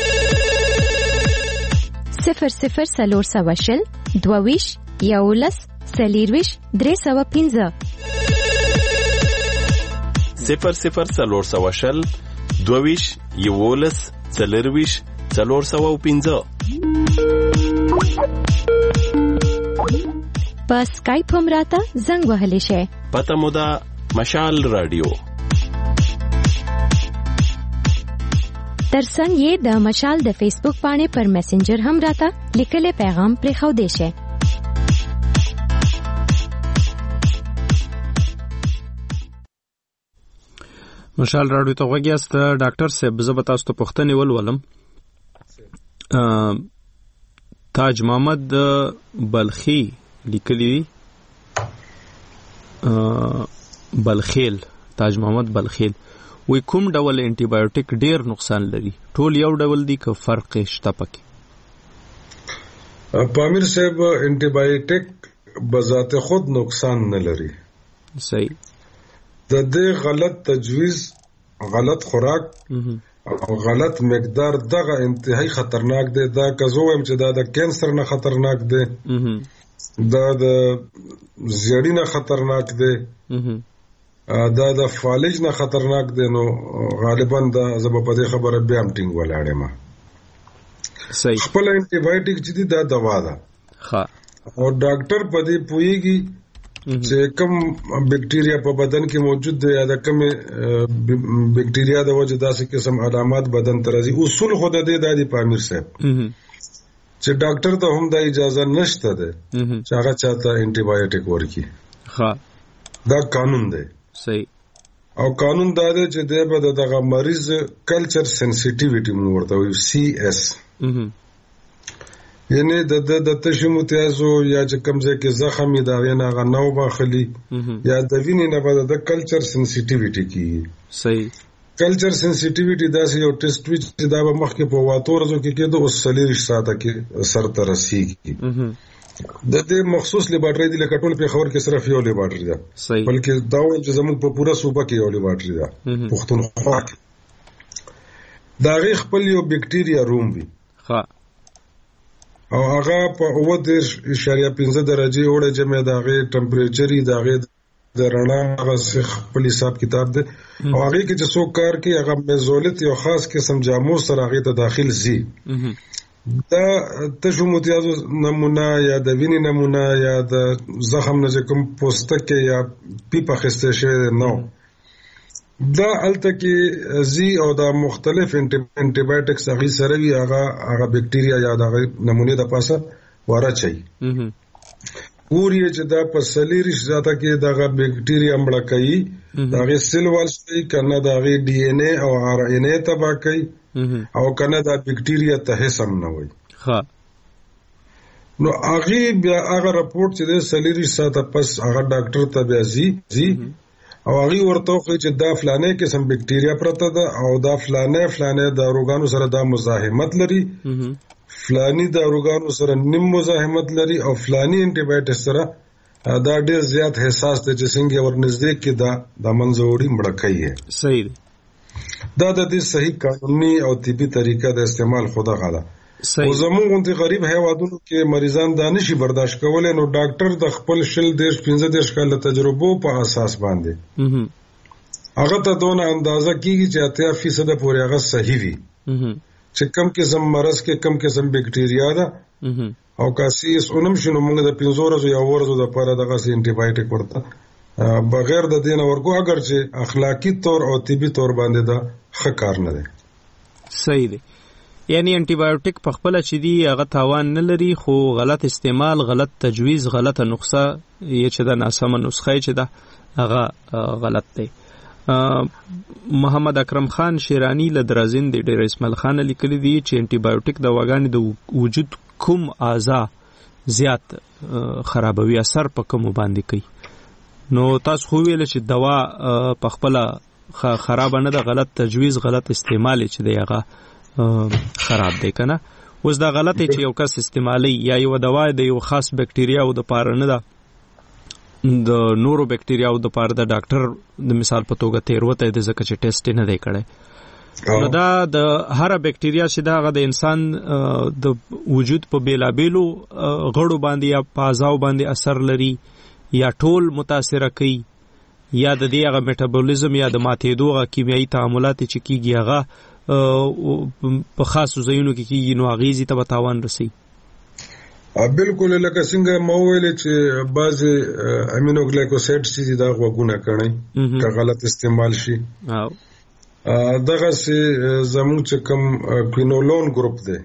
00 22 یولس سلیرویش 315 00 22 11 40 405. په اسکایپ هم راته زنګ وهلی شئ. پته مو ده مشال رادیو. ترڅنګ یې د مشال د فیسبوک پاڼې پر میسنجر هم راته لیکلی پیغام پرېښودی شئ. مشال راډیو ته غوږ یاست. ډاکټر صاحب زه به تاسو ته پوښتنې ولولم. تاج محمد بلخي لیکلی دی بلخیل، تاج محمد بلخیل وی کوم ډول انټي بایوټیک ډیر نقصان لري؟ ټول یو ډول دي که فرق شته پکې؟ پامیر صاحب انټي بایوټیک بذات خود نقصان نه لري. صحیح. د دې غلط تجویز، غلط خوراک او غلط مقدار دغه انتهایی خطرناک دی. دا کزویم چې دا د کینسر نه خطرناک دی، دا د زیړی نه خطرناک دی، دا د فالج نه خطرناک دی. نو غالبا دا زه په دې خبره بیا هم ټینګ ولاړم. صحیح. خپل انټي بایوټیک چې دی دا دوا ده. ها. او ډاکټر په دې پوهیږي چې کوم بکټیریا په بدن کې موجود دی یا د کوم بکټیریا د وجه داسې قسم علامات بدن ته راځي. اصول خود دې د پامیر صاحب چې ډاکټر ته هم د اجازه نشته ده چې هغه چاته انټي بایوټیک ورکړي. ها. دا قانون دی. صحیح. او قانون دا دی چې دغه دغه مریض کلچر سنسټیویټي مو ورته وي CS، یعنی د تشو متیازو یا چې کوم ځای کې زخم دا غنه غناو باخلي یا د وینې نه بده د کلچر سنسټیویټي کی. صحیح. کلچر سنسټیویټي دا یو ټیسټ وی چې دا به مخکې په واتورزو کې کېدو او 40 ساعته کې سر ته رسیږي. د دې مخصوص لیبارټری دی لکه ټول په خبر کې صرف یو لیبارټری ده. صحیح. بلکې دا و چې زموږ په پورا صوبه کې یو لیبارټری ده پښتونخوا کې. دا غي خپل یو بکټیریا روم وي. ها. او هغه په 0.5 درجه وړه جمع دغه ټمپریچر دغه د رڼا هغه خپل حساب کتاب ده. او هغه کې چې څوک کار کوي هغه مزولت یو خاص قسم جامو سره هغه ته داخل زی. دا تشو متیازو نمونه یا د وینې نمونه یا د زخم نه کوم پوستکه یا پیپا خسته شوی نو دا الته کې زی او دا مختلف انټي بایوټکس هغه سره وی هغه بکټیریا یا د نمونه د پاسه وراچي. پوری چې دا په سلیریش ذاته کې دغه بکټیریا مړه کوي، دغه سیل والسي کنه دغه DNA او RNA تبا کوي او کنه دا بکټیریا ته سم نه وي. ها. نو هغه بیا هغه رپورټ چې د سلیریش ذاته پس هغه ډاکټر ته بیا زی او هغه ورته کوي چې دا فلانه قسم بکټیریا پرته ده او دا فلانه د روغانو سره دا مزاحمت لري، فلانی د روغانو سره نیم مزاحمت لري او فلانی انټي بایوټیک سره دا ډیر زیات حساس دی چې څنګه ورنږدې کې دا د منځوري مړه کوي. صحیح. دا د دې صحیح قانوني او طبي طریقه د استعمال خدا غاله. او زموږ غونډې غریب هیوادونو کې مریضان دا نشي برداشت کولای، نو ډاکټر د خپل 15 کال تجربو په اساس باندې هغه ته دونه اندازه کیږي چې 80% پورې هغه صحیح وي چې کم قسم مرض کې کم قسم بکټیریا ده او کاسي اسونم شنو موږ د 15 ورځې یا ورځو د پاره دغه انټي بایوټیک ورته بغیر د دین ورکو اگر چې اخلاقی طور او طبي طور باندې دا ښه کار نه دی. صحیح دی. یعنی انټي بایوټیک په خپل چې دی هغه تاوان نه لري، خو غلط استعمال، غلط تجویز، غلطه نسخه یې چې دا ناسمه نسخه چې دا هغه غلط دی. محمد اکرم خان شیرانی لدرازین دی ډیر اسماعیل خان لیکلی دی چې انټي بایوټیک د وګانې د وجود کوم اعضاء زیات خرابوي، اثر په کوم باندې کوي. نو تاسو خو ویل چې دوا په خپل خراب نه ده، غلط تجویز، غلط استعمال چې دی هغه خراب دی کنه. اوس دا غلطه چې یو کس استعمالي یا یو دوا د یو خاص بکټیریا او د پاره نه ده، د نورو بکټیریاو د پاره د ډاکټر د مثال په توګه تیروته د ځکه چې ټیسټ نه دی کړی. نو دا د هر بکټیریا چې دا د انسان د وجود په بیلابیلو غړو باندې یا پازاو باندې اثر لري یا ټول متاثر کوي یا د دې هغه میټابولیزم یا د ماتېدو هغه کیمیاوي تعاملات چې کیږي هغه په خاصو ځایونو کې کیږي نو اغیزې ته به تاوان رسي. بالکل لکه څنګه مو ویل چې بعض امینو ګلایکوسایډ چې دا غوګونه کړي که غلط استعمال شي دغه سي زموږ چې کوم کوینولون ګروپ دی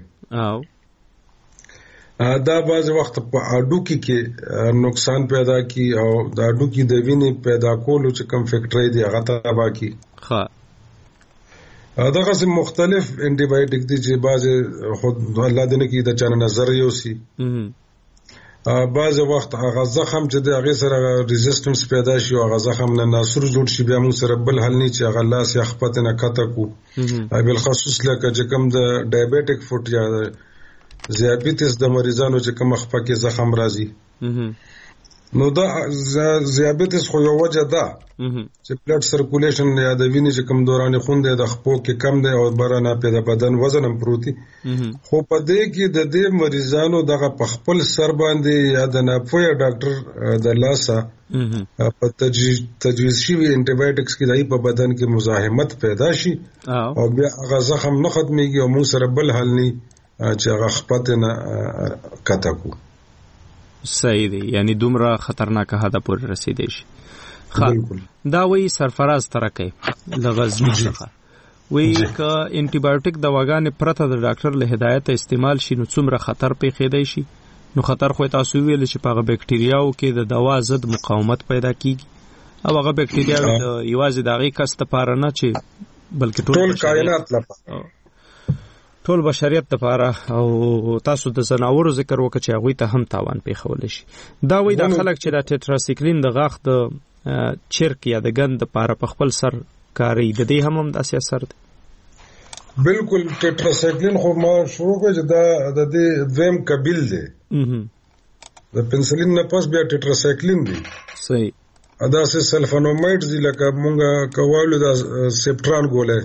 دا بعض وخت په اډوکی کې نقصان پیدا کی او دا اډوکی د وینې پیدا کولو چې کوم فیکټری دی هغه تبا کی. ها دغه سم مختلف انټي بایوټیک دي چې بعض خود الله دې نه کې د چانه نظر یو سي بعض وخت هغه زخم چې د هغه سره ریزिस्टنس پیدا شي او هغه زخم نه ناسور جوړ شي بیا موږ سره بل حل نه چې هغه لاس یا خپت نه کته کو بل خصوص لکه چې کوم د ډایابټیک فوټ یا زیابیتس د مریضانو چې کوم خپه کې زخم راځي نو دا زیابیتس خو یو وجه ده چې بلډ سرکولیشن یا د وینې چې کوم دوران خون دی د خپو کې کم دی او برانه پیدا بدن وزن هم پروتي خو په دې کې د دې مریضانو دغه په خپل سر باندې یا د ناپوهه ډاکټر د لاسه په تجویز شوی انټي بایوټکس کې دای په بدن کې مزاحمت پیدا شي او بیا هغه زخم نه ختميږي او موږ سره بل حل نه چې هغه خپت نه کته کو. صحیح دی یعنی دومره خطرناک حدا پورې رسیدي شي. دا وی سرفراز ترکه لغزنی څخه وی ک انټي بایوټیک دواګانې پرته د ډاکټر له هدایت استعمال شي نو څومره خطر پیښیدای شي. نو خطر خو تاسو ویل چې په بکټریاو کې د دوا ضد مقاومت پیدا کیږي او هغه بکټریا د یوازې دغه کس ته پاره نه چې بلکې ټول کائنات لپاره ټول بشریت لپاره او تاسو د زناورو ذکر وکړ چې هغه ته هم تاوان پیښول شي. دا وی د خلک چې د ټیټراسایکلین د غاښ د چرک یا د ګند لپاره په خپل سر کاری د دې هم د اثر دی. بالکل ټیټراسایکلین خو ما شروع کړ چې دا د دې دویم قبیل دی د پنسلین نه پس بیا ټیټراسایکلین دی. صحیح ادا سه سلفانومایډز دی لکه مونږه کوالو د سپټران ګولې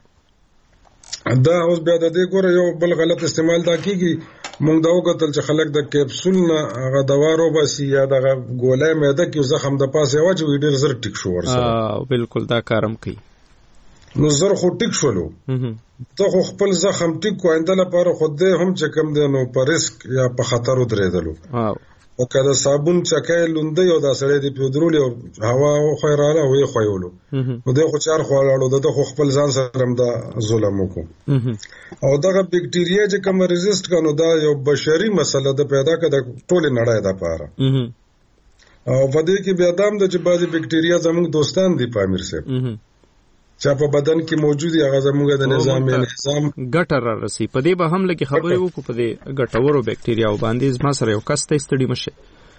دا اوس بیا د دې ګوره یو بل غلط استعمال دا کیږي مونږ دا وکتل چې خلک د کیپسول نه هغه دوا روباسي یا د ګولې مېده کې زخم د پاسه واچو ډیر زر ټیک شو ورسره بالکل دا کارم کوي نو زر خو ټیک شولو ته خو خپل زخم ټیک کوینده لپاره خو دې هم چې کم دی نو په ریسک یا په خطر ودرېدلو او کله صابون چکای لوندې او دا سړی دی په درول او هوا خو رااله وې خویولو نو دغه خو چار خواړو دغه خو خپل ځان سره هم دا ظلم وکړو او دغه بکټریا چې کوم ریزिस्ट کنو دا یو بشري مسله ده پیدا کړه ټول نړۍ ده پاره او په دې کې بیا دام د چې بعضي بکټریا زموږ دوستان دي پامیر سره چې په بدن کې موجودي هغه زموږ د نظام ګټر راسي په دې به هم لکه خبرې وکړو په دې ګټورو بکټریا باندې ما سره یو کس ته استړي مشه.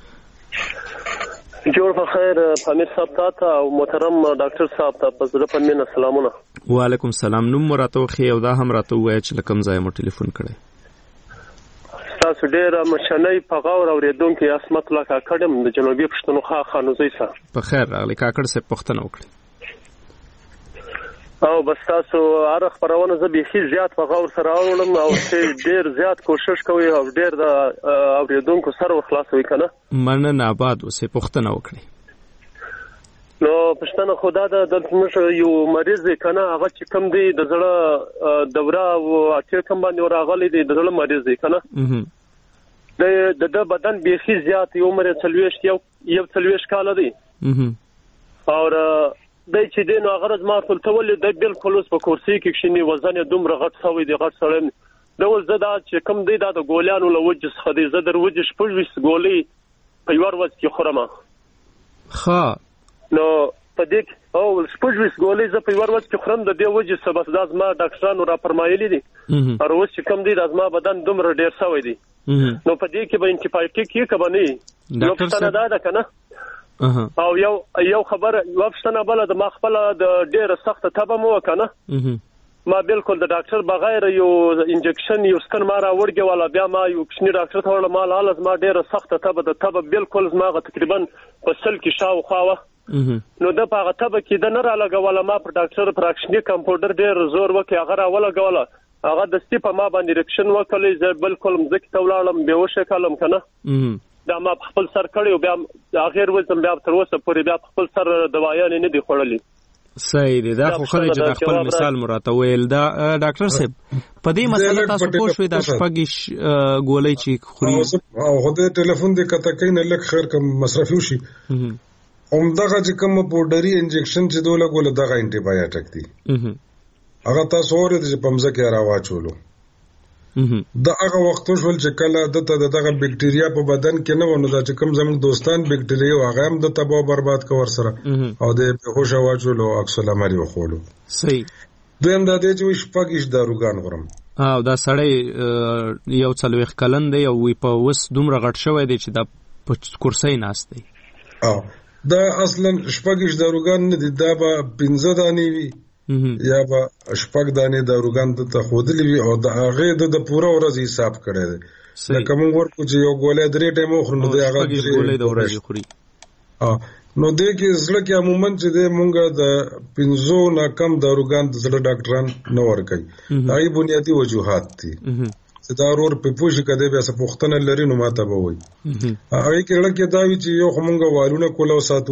جوړ په خیر پامیر صاحب ته او محترم ډاکټر صاحب ته په زړه په مینه سلامونه. وعلیکم السلام. نوم مراتو خي او دا هم راته وای چې لکم ځای مو ټلیفون کړی تاسو ډېر مشنۍ په غور اوریدونکو اسمت الله کاکړم د جنوبي پښتونخوا خانوزي سره په خیر راغلی کاکړ سه پښتنه وکړي او بس تاسو هر خبرونه زه به هیڅ زیات په غور سره اورم او ډیر زیات کوشش کوي او ډیر د اوریدونکو سره خلاصوي کنه مننه آباد اوسه پښتنه وکړي. نو پښتنه خدا د یو مریض کنه هغه چې کم دی د زړه دوره او اته کم باندې راغلي دی د زړه مریض دی کنه د بدن به هیڅ زیات یو مریض یو 40 کال دی او دای چې دین هغه ما ټول د بالکل اوس په کورسي کې شنی وزن دومره غټ شوی دی غټ سره د ول زدا چې کم دی دا د ګولانو لوجس خدي زدر وجش پوجس ګولې په یور وځ کې خورمه ها نو په دې او سپوجس ګولې ز په یور وځ کې خورم د دې وجس سبب داز ما ډاکټرانو را فرمایلی دي او اوس چې کم دی داز ما بدن دومره ډیر شوی دی نو په دې کې به انټیبایوټیک کې کبني نو څنګه دا کنه او یو خبر وفشتنه بل د مخبل د ډیره سخت تبه مو کنه ما بالکل د ډاکټر بغیر یو انجکشن یو سکن ما را ورګه ولا بیا ما یو کشنی ډاکټر ته ولا مال حالت ما ډیره سخت تبه د تبه بالکل ما تقریبا په سل کې شاو خواوه نو د پاغه تبه کې د نه را لګول ما پر ډاکټر پراکشنی کمپاوډر ډیر زور وکي هغه را ولګول هغه د سټیپ ما باندې ریکشن وکړي زه بالکل مزک ته ولاړم به وشه کلم کنه بیا ما خپل سر کړی بیا اخر وځم بیا تر اوسه پورې بیا خپل سر دوايان نه دي خوړلې. صحیح دی. دا خو خلک چې د خپل مثال مراته ویل. دا ډاکټر صاحب په دې مسله تاسو پوه شوئ د شپږ ګولۍ چې خوري او خدای ټلیفون دې کته کین لک خیر کوم مصرف وشي همدغه چې کوم پوډري انجکشن چې دوله ګول دغه انټي بایوټیک دی هغه تاسو اورئ چې پمزه کې راواچولو دا هغه وخت شول چې کله دغه بکټیریا په بدن کې نه ونه دا چې کوم زموږ دوستان بکټیریا هغه هم د تباہ برباد کور سره او د خوش واچولو عکس العمل وخولو. صحیح. دویم دا دی چې شپږ داروګان غرم او دا سړی یو څلويخ کلن دی او په وس دومره غټ شوی دی چې دا په کرسۍ ناست دی. او دا اصلا شپږ داروګان نه دي دا به 15 دانې وي یا به شپږ دانې داروګان ته خودلی وي او د هغه د پوره ورځ حساب کړی دی. لکه موږ ورکو چې یو ګولې 3 ټایمو خورو نو دی هغه ګولې د ورځې خوري. نو دې کې زړه کې عموما چې د مونږه د 15 نه کم داروګان د زړه ډاکټران نه ورکوي. هغه بنیادی وجوهات دي چې دا ورور په پوښي کده بیا څه پوښتنه لري نو ماته به وایي. هغه کې لکه دا وی چې یو مونږه والونه کولو ساتو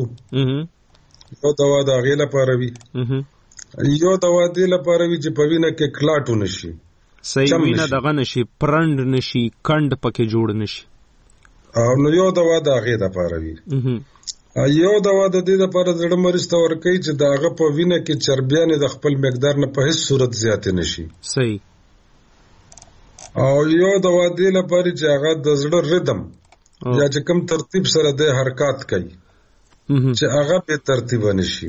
یو دوا د هغې لپاره وي یو دوا دې لپاره وي چې په وینه کې کلاټ ونشي. صحیح. وینه دغه نشي پرند نشي کند پکې جوړ نشي. نو یو دوا د هغې لپاره وي. یو دوا د دې لپاره زړه مریض ته ورکوي چې د هغه په وینه کې چربیانې د خپل مقدار نه په هیڅ صورت زیاتې نشي. صحیح. او یو دوا دې لپاره چې هغه د زړه ردم یا چې کوم ترتیب سره د حرکت کوي چې هغه به ترتیب نشي.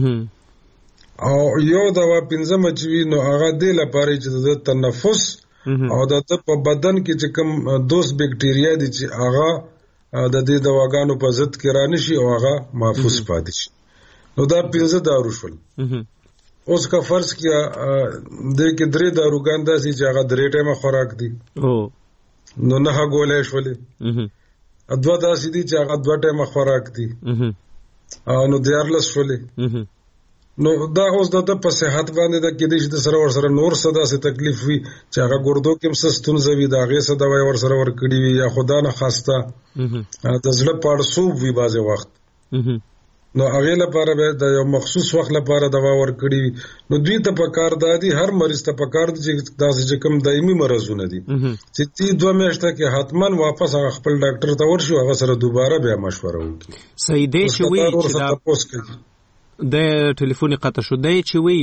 او یو دوا 15 مچوي نو هغه دې لپاره چې د تنفس او د په بدن کې چې کوم دوست بکټیریا دي چې هغه د دې دواګانو په ضد کې رانشي او هغه محفوظ پاتې شي. نو دا 15 دارو شول. اوس کا فرض کیا د کې 3 داروګان داسي چې هغه 3 ټیمه خوراک دي نو نه غولې شولې. ادوا داسي دي چې هغه 2 ټیمه خوراک دي نو 14 شولې. نو دا اوس د په صحت باندې د کې د سره ور سره نور صدا سه تکلیف وي چې هغه ګردو کې مستون زوی دا غي صدا وای ور سره ور کړی وي یا خدا نه خواسته د زړه پړسوب وي بازه وخت نو هغه لپاره به د یو مخصوص وخت لپاره دوا ور کړی نو دوی ته په کار دادي هر مریض ته په کار دي چې داسې کوم دایمي مرزونه دي چې تی 2 میاشتې کې حتمان واپس خپل ډاکټر ته ورشي هغه سره دوباره بیا مشوره وکړي. صحیح دی چې وی چې دا د ټلیفوني قطع شو دی چې وی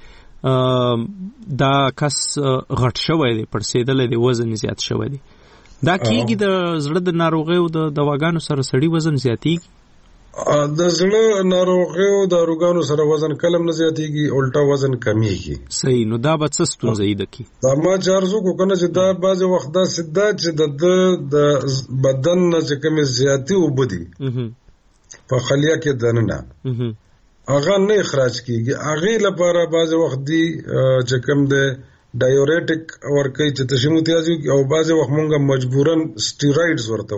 چې دا کس غټ شوی دی پړسېدل دی وزن زیات شوی دی دا کیږي د زړه د ناروغۍ او د دواګانو سره سړی وزن زیاتیږي. د زړه ناروغۍ او د دواګانو سره وزن کلم نه زیاتیږي الټا وزن کمیږي. صحیح. نو دا به څه ستونزه ده کی دا ما چارزو کو کنه چې دا بعض وخت دا سده چې د بدن نه چې کوم زیاتی وبدي په خلیه کې دننه هغه نه اخراج کیږي. هغه لپاره بعض وخت دی چې کوم د ډایورټیک ورکې چې تشموتیازي او بعض وخت مونږه مجبورن سټیرايډز ورته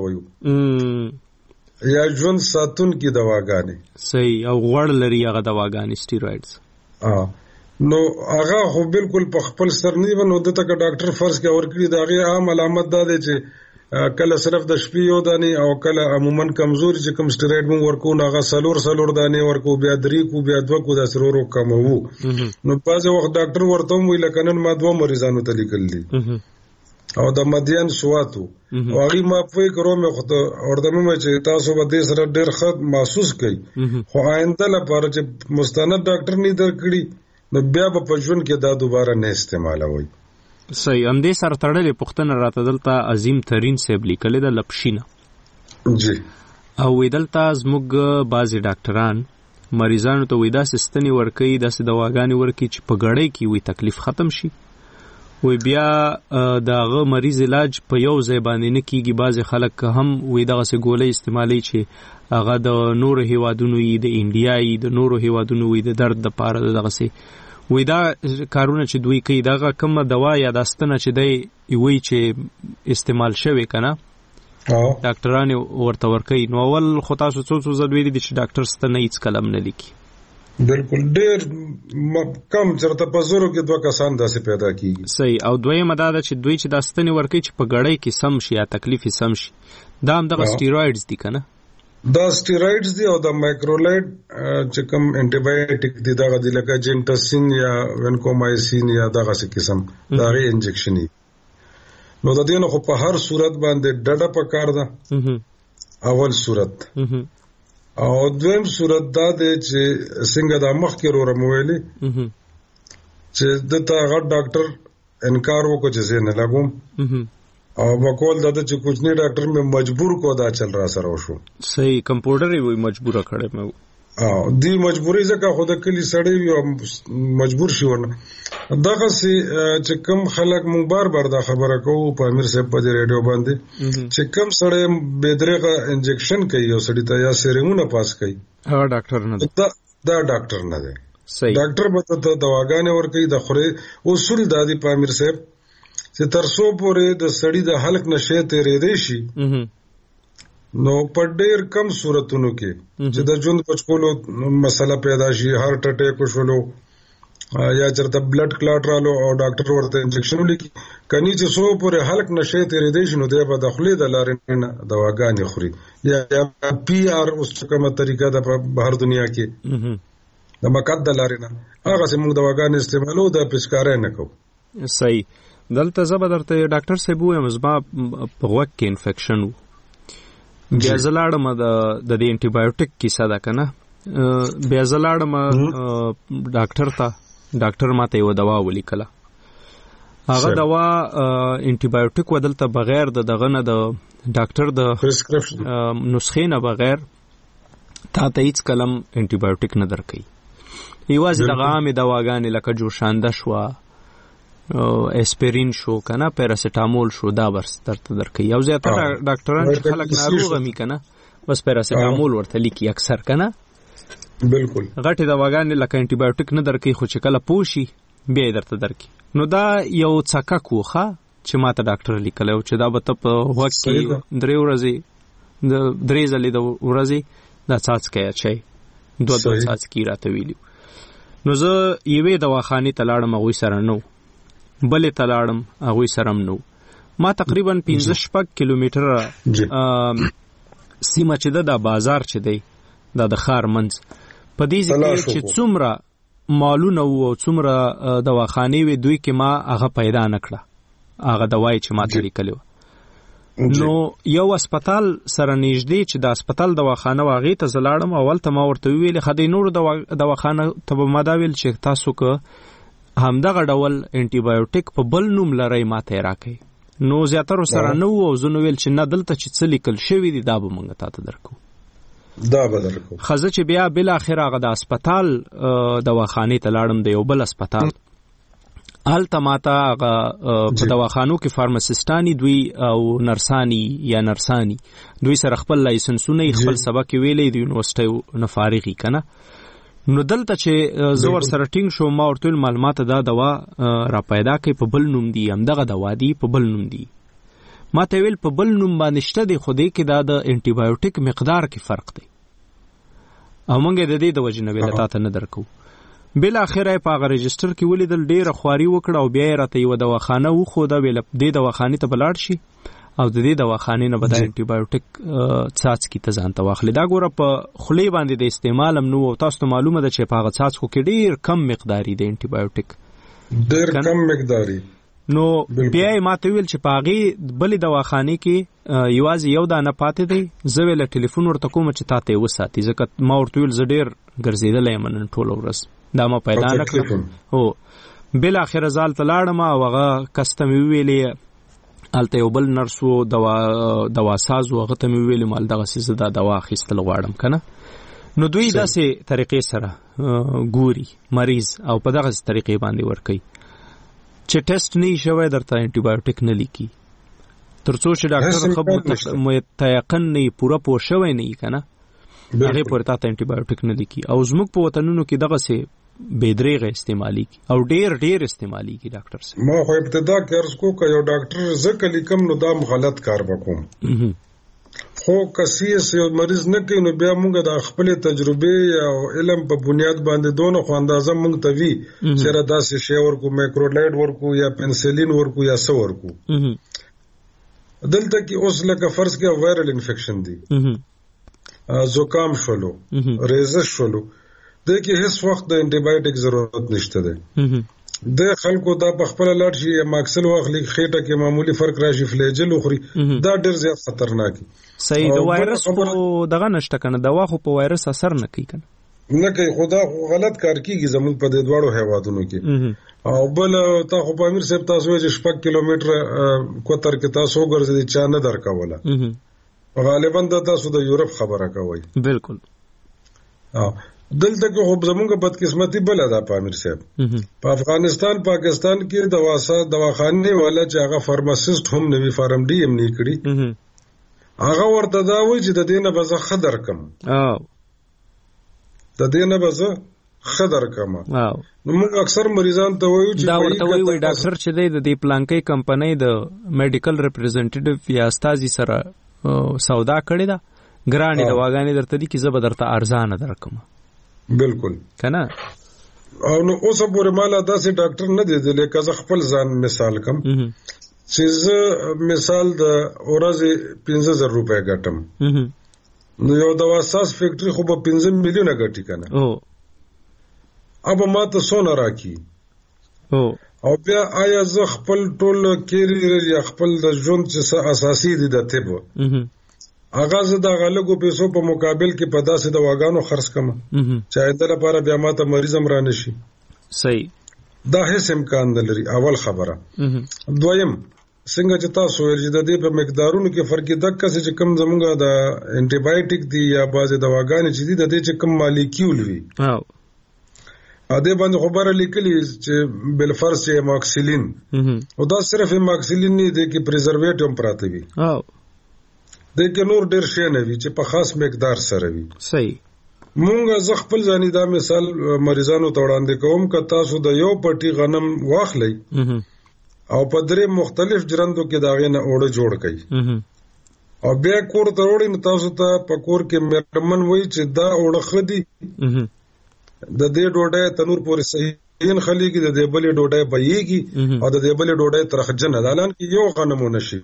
وایو یا ژوند ساتون کی دواګانې. صحیح. او غوړ لري هغه دواګانې سټیرايډز نو هغه خو بالکل په خپل سر نه ونو د تک ډاکټر فرض کې ورکړي دا هغه عام علامت ده چې کله صرف د شپې یو دانې او کله عموما کمزوري چې کوم سټیرايډ مونږ ورکو هغه سلور دانې ورکو بیا 3 کو بیا 2 کو د سرورو کمو نو په وخت ډاکټر ورته وی لکه نن ما 2 مریضانو ته لیکل دي او د مدین سواتو او هغه ما په کوم وخت اورته مې چې تاسو به دې سره ډېر خد محسوس کړئ خو آینده لپاره چې مستند ډاکټر نه درکړي نو بیا په ژوند کې دا دوباره نه استعمالوي. صحیح. هم دې سره تړلې پوښتنه راته دلته عظیم ترین صاحب لیکلې ده لپشینه جی او دلته زموږ بعضې ډاکټران مریضانو ته وی داسې ستنې ورکوي داسې دواګانې ورکوي چې په ګړۍ کې وی تکلیف ختم شي وی بیا د هغه مریض علاج په یو ځای باندې نه کیږي. بعضې خلک هم وی دغسې ګولۍ استعمالوي چې هغه د نورو هیوادونو یي د انډیا یي د نورو هیوادونو وی د درد دپاره د دغسې وی دا کارونه چې دوی کوي دغه کومه دوا یا داستنه چې دی وی چې استعمال شوی کنه ډاکټران ورته ورکوي نو اول خو تاسو څو ځل ویلي دي چې ډاکټر ستنه هیڅ کلم نه لیکي. بالکل ډېر کم چرته په زورو کې 2 کسان داسې پیدا کیږي. صحیح. او دویمه دا ده چې دوی چې دا ستنې ورکوي چې په ګړۍ کې سم شي یا تکلیف یې سم شي دا هم دغه سټیرویډز دي کنه؟ دا سټیرویډز دي او د مایکرولایډ چې کوم انټي بایوټیک دي دغه دی لکه جنټاسین یا وینکومایسین یا دغه څه قسم دغه انجکشن دي. نو د دې نه خو په هر صورت باندې ډډه پکار ده. اول صورت او دویم صورت دا دی چې څنګه د مخ کې رورمویلې چې دته هغه ډاکټر انکار وکړي چې زه نه لګوم او بقول دا چې کوچنی ډاکټر مې مجبور کو دا چل را سره وشو. صحیح کمپاوډر یې وای مجبور کړی مې. دی مجبوری ځکه خو د کلی سړی یو مجبور شي ورنه دغه سي چې کم خلک مونږ بار بار دا خبره کوو په امیر صاحب په ریډیو باندې چې کم سړی بيدرغه انجکشن کوي او سړی ته یا سیرمونه پاس کوي هغه ډاکټر نه دی. دا ډاکټر نه دی. صحیح ډاکټر به ته دواګانې ورکوي د خوري اصول دادی په امیر صاحب چې ترسو پورې د سړی د حلق نشه تیرې دی شي نو په ډېر کم صورتونو کې چې د ژوند پچکولو مسله پیدا شي هارت اٹیک وشولو یا چرته بلډ کلاټ رالو او ډاکټر ورته انجکشن ولیکي کني چې سو پورې حلق نشه تیرې دی شي نو دی به د خولې د لارې نه دواګانې خوري یا پی آر اوس کومه طریقه ده په بهر دنیا کې د مقد د لارې نه هغه سیمه دواګانې استعمالو د پچکارې نه کوو. صحیح. دلته زبر درته ډاکټر صاحب وایم زما په غوږ کې انفیکشن وو بیا زلاړم د دې انټي بایوټیک کیسه ده کنه بیا زلاړم ډاکټر ماته یو دوا ولیکله هغه دوا انټي بایوټیک ودلته بغیر دغه نه د ډاکټر د نسخې نه بغیر تا ته هیڅ کلم انټي بایوټیک نه درکې یوازې دغه عامه دواګانې لکه جوشانده شو اسپرین شو کنه پیراسیټامول شو دا برس درته یو زیاتره ډاکټران چې خلک ناروغ می کنه بس پیراسیټامول ورته لیکي اکثر کنه بالکل غټي دواګانې لکه انټي بایوټیک نه درکې خو چې کله پوشي بیا درته درکې نو دا یو څکه کوخه چې ماته ډاکټر لیکل او چې دا به ته په وخت کې درې ځلې د ورځې دا څاڅکی اچي دوه څاڅکي راته ویلو نو زه یوې دواخانې ته لاړم هغوی سره نو بلې ته لاړم هغوی سره هم نو ما تقریبا 15-16 کیلومتره سیمه چې ده دا بازار چې دی دا د ښار منځ په دې ځای چې څومره مالونه وو او څومره دواخانې وې دوی کې ما هغه پیدا نه کړه هغه دوای چې ما ته لیکلې وه نو یو هسپتال سره نږدې چې د هسپتال دواخانه وه هغې ته زه لاړم اول ته ما ورته وویلې ښه دی نورو دواخانه ته به ما دا ویل چې تاسو که همدغه ډول انټي بایوټیک په بل نوم لرئ ما ته یې راکئ نو زیاترو سره نه وو او زه نو ویل چې نه دلته چې څه لیکل شوي دي دا به موږ تا ته درکو ښځه چې بیا بالاخره هغه د هسپتال دواخانې ته لاړم د یو بل هسپتال هلته ماته هغه په دواخانو کې فارماسیسټانې دوی او نرسانی دوی سره خپل لایسنسونه خپل سبق ویلې د یونیورسټۍ نه فارغي کنه نو دلته چې زه ورسره ټینګ شوم ما ورته ویل معلومات دا دوا را پیدا کوي په بل نوم دي همدغه دوا دي په بل نوم دي ما ته ویل په بل نوم باندې شته دی خو دې کې دا د انټي بایوټیک مقدار کې فرق دی او موږ د دې د وجې نه ویل تا ته نه درکو بالاخره په هغه رجسټر کې ولیدل ډېره خواري وکړه او بیا یې راته یوه دواخانه وښوده ویل دې دواخانې ته به لاړ شي او د دې دواخانې نه به دا انټي بایوټیک څاڅکي ته ځان ته واخلي دا ګوره په خولې باندې د استعمال هم نو او تاسو ته معلومه ده چې په هغه څاڅکو کې ډېر کم مقداري د انټي بایوټیک ډېر کم مقداري نو بیا یې ما ته ویل چې په هغې بلې دواخانې کې یوازې یو دانه پاتې دی زه ویله ټلیفون ورته کوم چې تا ته یې وساتي ځکه ما ورته ویل زه ډېر ګرځېدلی یم نن ټوله ورځ دا ما پیدا نه کړم هو بالاخره زه هلته لاړم او هغه کس ته مې وویلې هلته یو بل نرس و دواساز و هغه ته مې وویلې مال دغسې زه دا دوا اخیستل غواړم که نه نو دوی داسې طریقې سره ګوري مریض او په دغسې طریقې باندې ورکوي چې ټیسټ نه یې شوی درته انټي بایوټیک نه لیکي تر څو چې ډاکټر خب متیقن نه یې پوره پوه شوی نه یي که نه هغې پورې تا ته انټي بایوټیک نه لیکي او زموږ په وطنونو کې دغسې بېدرېغه استعمالیږي او ډېر استعمالیږي ډاکټر صاحب ما خو ابتدا کې عرض کو که یو ډاکټر ځکه لیکم نو دا غلط کار به کوم خو کسیس یو مریض نه کوي نو بیا موږ د خپلې تجربې او علم په بنیاد باندې دونه خو اندازه موږ ته وي چې را داسې شی ورکو مایکرولایډ ورکو یا پنسلین ورکو یا څه ورکو دلته کې اوس لکه فرض کې وایرل انفیکشن دی زکام شولو ریزش شولو د کې هیڅ وخت د انټي بایوټیک ضرورت نشته ده د خلکو دا په خپل لاړ شي ماکسل واخلي خېټه کې معمولی فرق راشي فلیجل اخري دا ډېر زیات خطرناک صحیح د وایرس په دغه نشته کنه دوا خو په وایرس اثر نه کوي کنه نه کوي خدا غلط کار کیږي زموږ په دې دواړو هیوادونو کې او بل تا خو په امیر صاحب تاسو چې 6 کیلومتر کوتر کې تاسو ګرځي چا نه درکوله غالبا د تاسو د یورپ خبره کوي بالکل دلته کې خو زمونږ بدقسمتي بل ده په امیر صاحب په افغانستان پاکستان کې دواخانه والا چې هغه فارماسیست هم نوی فارم ډي هم نه کړی هغه ورته دا وایي چې د دینه بزه خدر کم د دینه بزه خدر کم نو موږ اکثر مریضان ته وایو چې دا ورته وایي ډاکټر چې دی د دې پلانکې کمپنۍ د میډیکل ریپرزنټیټیو یا استازي سره سودا کړی دا ګرانې دواګانې درته دي چې زه به درته ارزانه درکم بالکل کنه او نو اوس پورې مالا داسې ډاکټر نه دی دلې که زه خپل ځان مثال کم چې زه مثال د ورځې 15000 روپۍ ګټم نو یو دوا ساس فیکټری خو په 15 میلیونه ګټي کنه اب ما ته سونه راکی او بیا آیا زه خپل ټول کیریر یا خپل د ژوند چې اساسي دي د طب اغاز د غلګو پیسو په مقابل کې په داسې دواګانو خرڅ کم چې د لپاره بیا ماته مریضم را نشي صحیح دا هیڅ امکان نه لري اول خبره دویم څنګه چې تاسو ویل چې د دې په مقدارونو کې فرق دک چې کم زمونږ د انټي بایوټیک دی یا بعضې دواګانې چې دي د دې چې کم مالیکیول وي ا دې باندې خبره لیکلي چې بل فرض چې ماکسیلین او دا صرف ماکسیلین نه دی کې پریزرویټ هم پراته وي د کې نور ډېر شي نه وي چې په خاص مقدار سره وي صحیح مونږ زه خپل ځاني دا مثال مریضانو ته وړاندې کوم که تاسو د یو پټي غنم واخلئ او په درې مختلف جرندو کې داغې نه اوړه جوړ کړئ او بیا کور ته وړئ نو تاسو ته په کور کې میرمن وایي چې دا اوړه ښه دي د دې ډوډۍ تنور پورې صحیح خلیږي د دې بلې ډوډۍ بهیږي او د دې بلې ډوډۍ ترخجنه ده الان کې یو غنم ونشي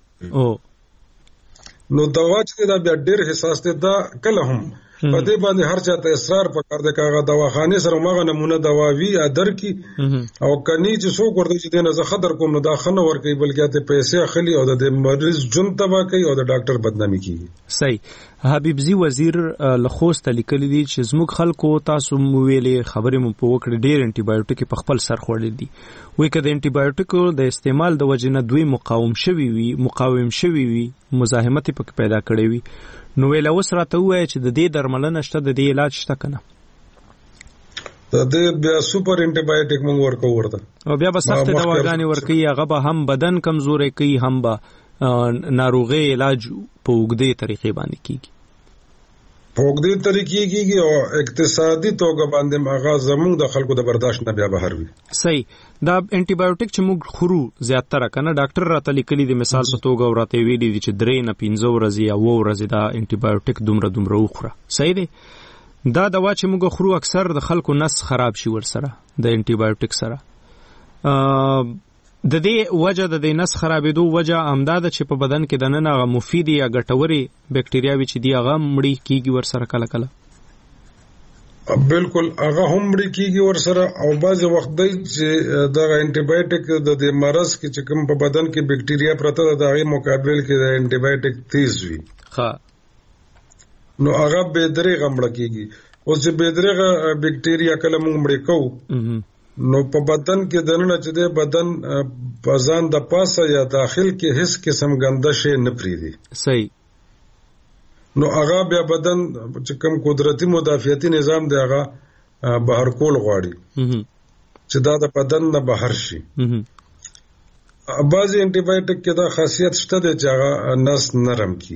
نو دوا چې دا بیا ډېر حساس دی دا کله هم په دې باندې هر چا ته اصرار پکار دی کاغه دواخانه سره مغه نمونه دوا وی ادر کی او کني چې څوک ورته چې دنه زه خطر کوم نو دا خنه ور کوي بلکې ته پیسې اخلي او د مریض جون تبا کوي او د ډاکټر بدنامي کوي صحیح حبیبزي وزیر لخوست لیکلی دی چې زموږ خلکو تاسو مو ویلې خبرې مو په وکړه ډېر انټي بایوټیک په خپل سر خوړل دي وایي کده انټي بایوټیکو د استعمال د وجې نه دوی مقاوم شوي وي مزاحمت پکې پیدا کړي وي نو ویل اوس راته وایي چې د دې درملنه شته د دې علاج شته کنه د دې بیا سوپر انټي بایوټیک موږ ورکو ورته او بیا به سخت دواګانې ورکوي هغه به هم بدن کمزوري کوي هم به ناروغي علاج په اوږدې طریقې باندې کیږي په اوږدې طریقې کیږي او اقتصادي توګه باندې هغه زموږ د خلکو د برداشت نه بیا بهر وي صحیح دا انټي بایوټیک چې موږ خورو زیاتره کنه ډاکټر راته لیکلي دی مثال په توګه ورته ویلي دي چې 3 نه 15 ورځې یا 2 ورځې دا انټي بایوټیک دومره وخوره صحیح دی دا دوا چې موږ خورو اکثر د خلکو نس خراب شي ور سره د انټي بایوټیک سره د دې وجه د دې نس خرابېدو وجه امداد چې په بدن کې د نن هغه مفید یا ګټوري بکټریاوي چې دی هغه مړی کیږي ور سره کله کله بالکل هغه هم مړی کیږي ور سره او بعض وخت دی چې د انټي بایوټیک د دې مرض کې چې کوم په بدن کې بکټریا پرته ده د هغه مقابل کې د انټي بایوټیک تیز وي نو هغه به درې غمړه کیږي او چې به درې بکټریا کله موږ مړی کوو نو په بدن کې دنه چې د بدن په ځان د پاسه یا داخل کې هیڅ قسم ګنده شي نه پریدي صحیح نو هغه بیا بدن چې کوم قدرتي مدافعتي نظام دی هغه بهر کول غواړي چې دا د بدن نه بهر شي بعض انټي بایوټیک کې دا خاصیت شته چې هغه نس نرم کی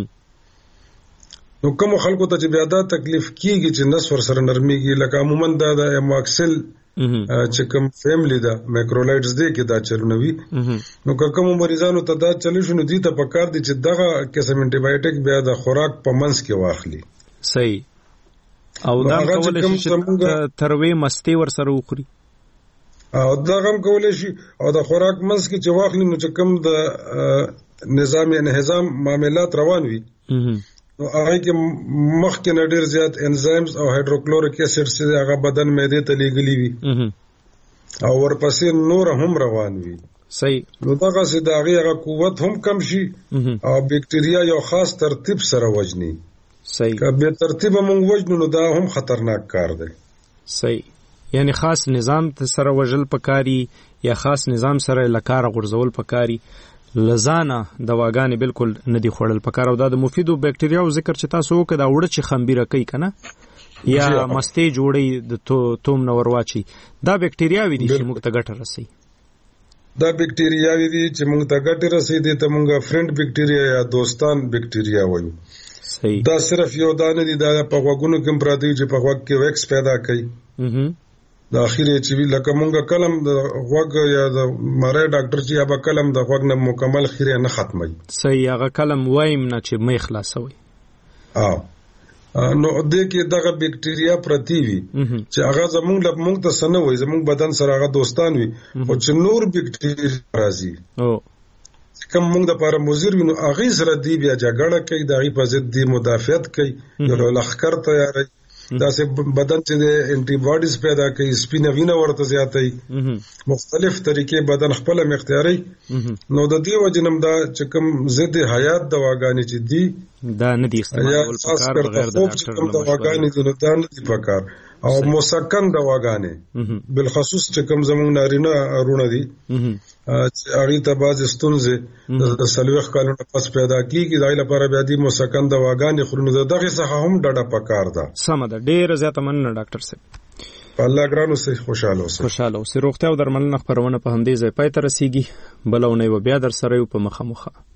نو کوم خلکو ته چې بیا دا تکلیف کیږي چې نس ور سره نرميږي لکه عموما دا د اماکسل چې کوم فیملی دا مایکرولایټس دی کې دا چلونوي نو کوم مریضانو ته دا چلی شنو دي ته پکار دي چې دغه قسم انټي بایوټیک بیا د خوراک په منځ کې واخلي صحیح او دا کول شي چې تروي مستی ور سره وخوري او دا هم کول شي او د خوراک منځ کې چې واخلي نو چې کوم د نظام انهضام معاملات روان وي نو هغه کې مخکې نه ډیر زیات انزایمز او هایدروکلوریک اسید چې هغه بدن معدې ته لیږلي وي او ورپسې نور هم روان وي صحیح نو دغه سي دغه قوت هم کم شي او بکټریا یو خاص ترتیب سره وجني صحیح که به ترتیب موږ وجنو نو دا هم خطرناک کار دی صحیح یعنی خاص نظام سره وجل پکاري یا خاص نظام سره لکار غرزول پکاري لزانه دواګانې بالکل ندي خوړل پکار او دا د مفیدو بکټریاو ذکر چې تاسو وکړه دا وړه چې خمبيره کوي کنه یا مستې جوړي د توم نور واچي دا بکټریاوي دي چې موږ ته ګټه رسي دا بکټریاوي دي چې موږ ته ګټه رسي دي ته موږ فرند بکټریا یا دوستان بکټریا وایو صحیح دا صرف یو دانه دي دا په غوګونو کې پراتی چې په غوګ کې ویکس پیدا کوي دا اخیری چې لکه مونږه کلم د غوګ یا د مړی ډاکټر چې هغه کلم د غوګ نه مکمل خیره نه ختمي صحیح هغه کلم وایم نه چې مې خلاصوي نو د کې دغه بکټریا پرتی وي چې هغه زمونږ ته سن وي زمونږ بدن سره هغه دوستان وي او چې نور بکټریا راځي کوم موږ د لپاره مضر وي نو هغه سره دی بیا جګړه کوي د هغه په ضد دی مدافعت کوي یو لخر تیاری دا سه بدن چې د انټي باډیز پیدا کوي سپینه وینه ورته زیاتوي مختلف طریقې بدن خپل مختاري نو د دې وجنم دا چې کوم ضد حیات دواګانې چې دي دا نه دي استعمال پکار بغیر د ډاکټر دواګانې دا نه دي پکار او مسکن دواګانې بالخصوص چې کوم زموږ نارینه ارونه دي اړې ته باز ستونزې د سلوخ کالونو پس پیدا کیږي دای لپاره بیا دي مسکن دواګانې خورونه دغه څخه هم ډډه پکار ده سم ده ډیر زیاته مننه ډاکټر صاحب الله ګرانو سه خوشاله اوسه روغتیا او درملنه خبرونه په همدې ځای پای ته رسیږي بلونه و بیا در سره په مخه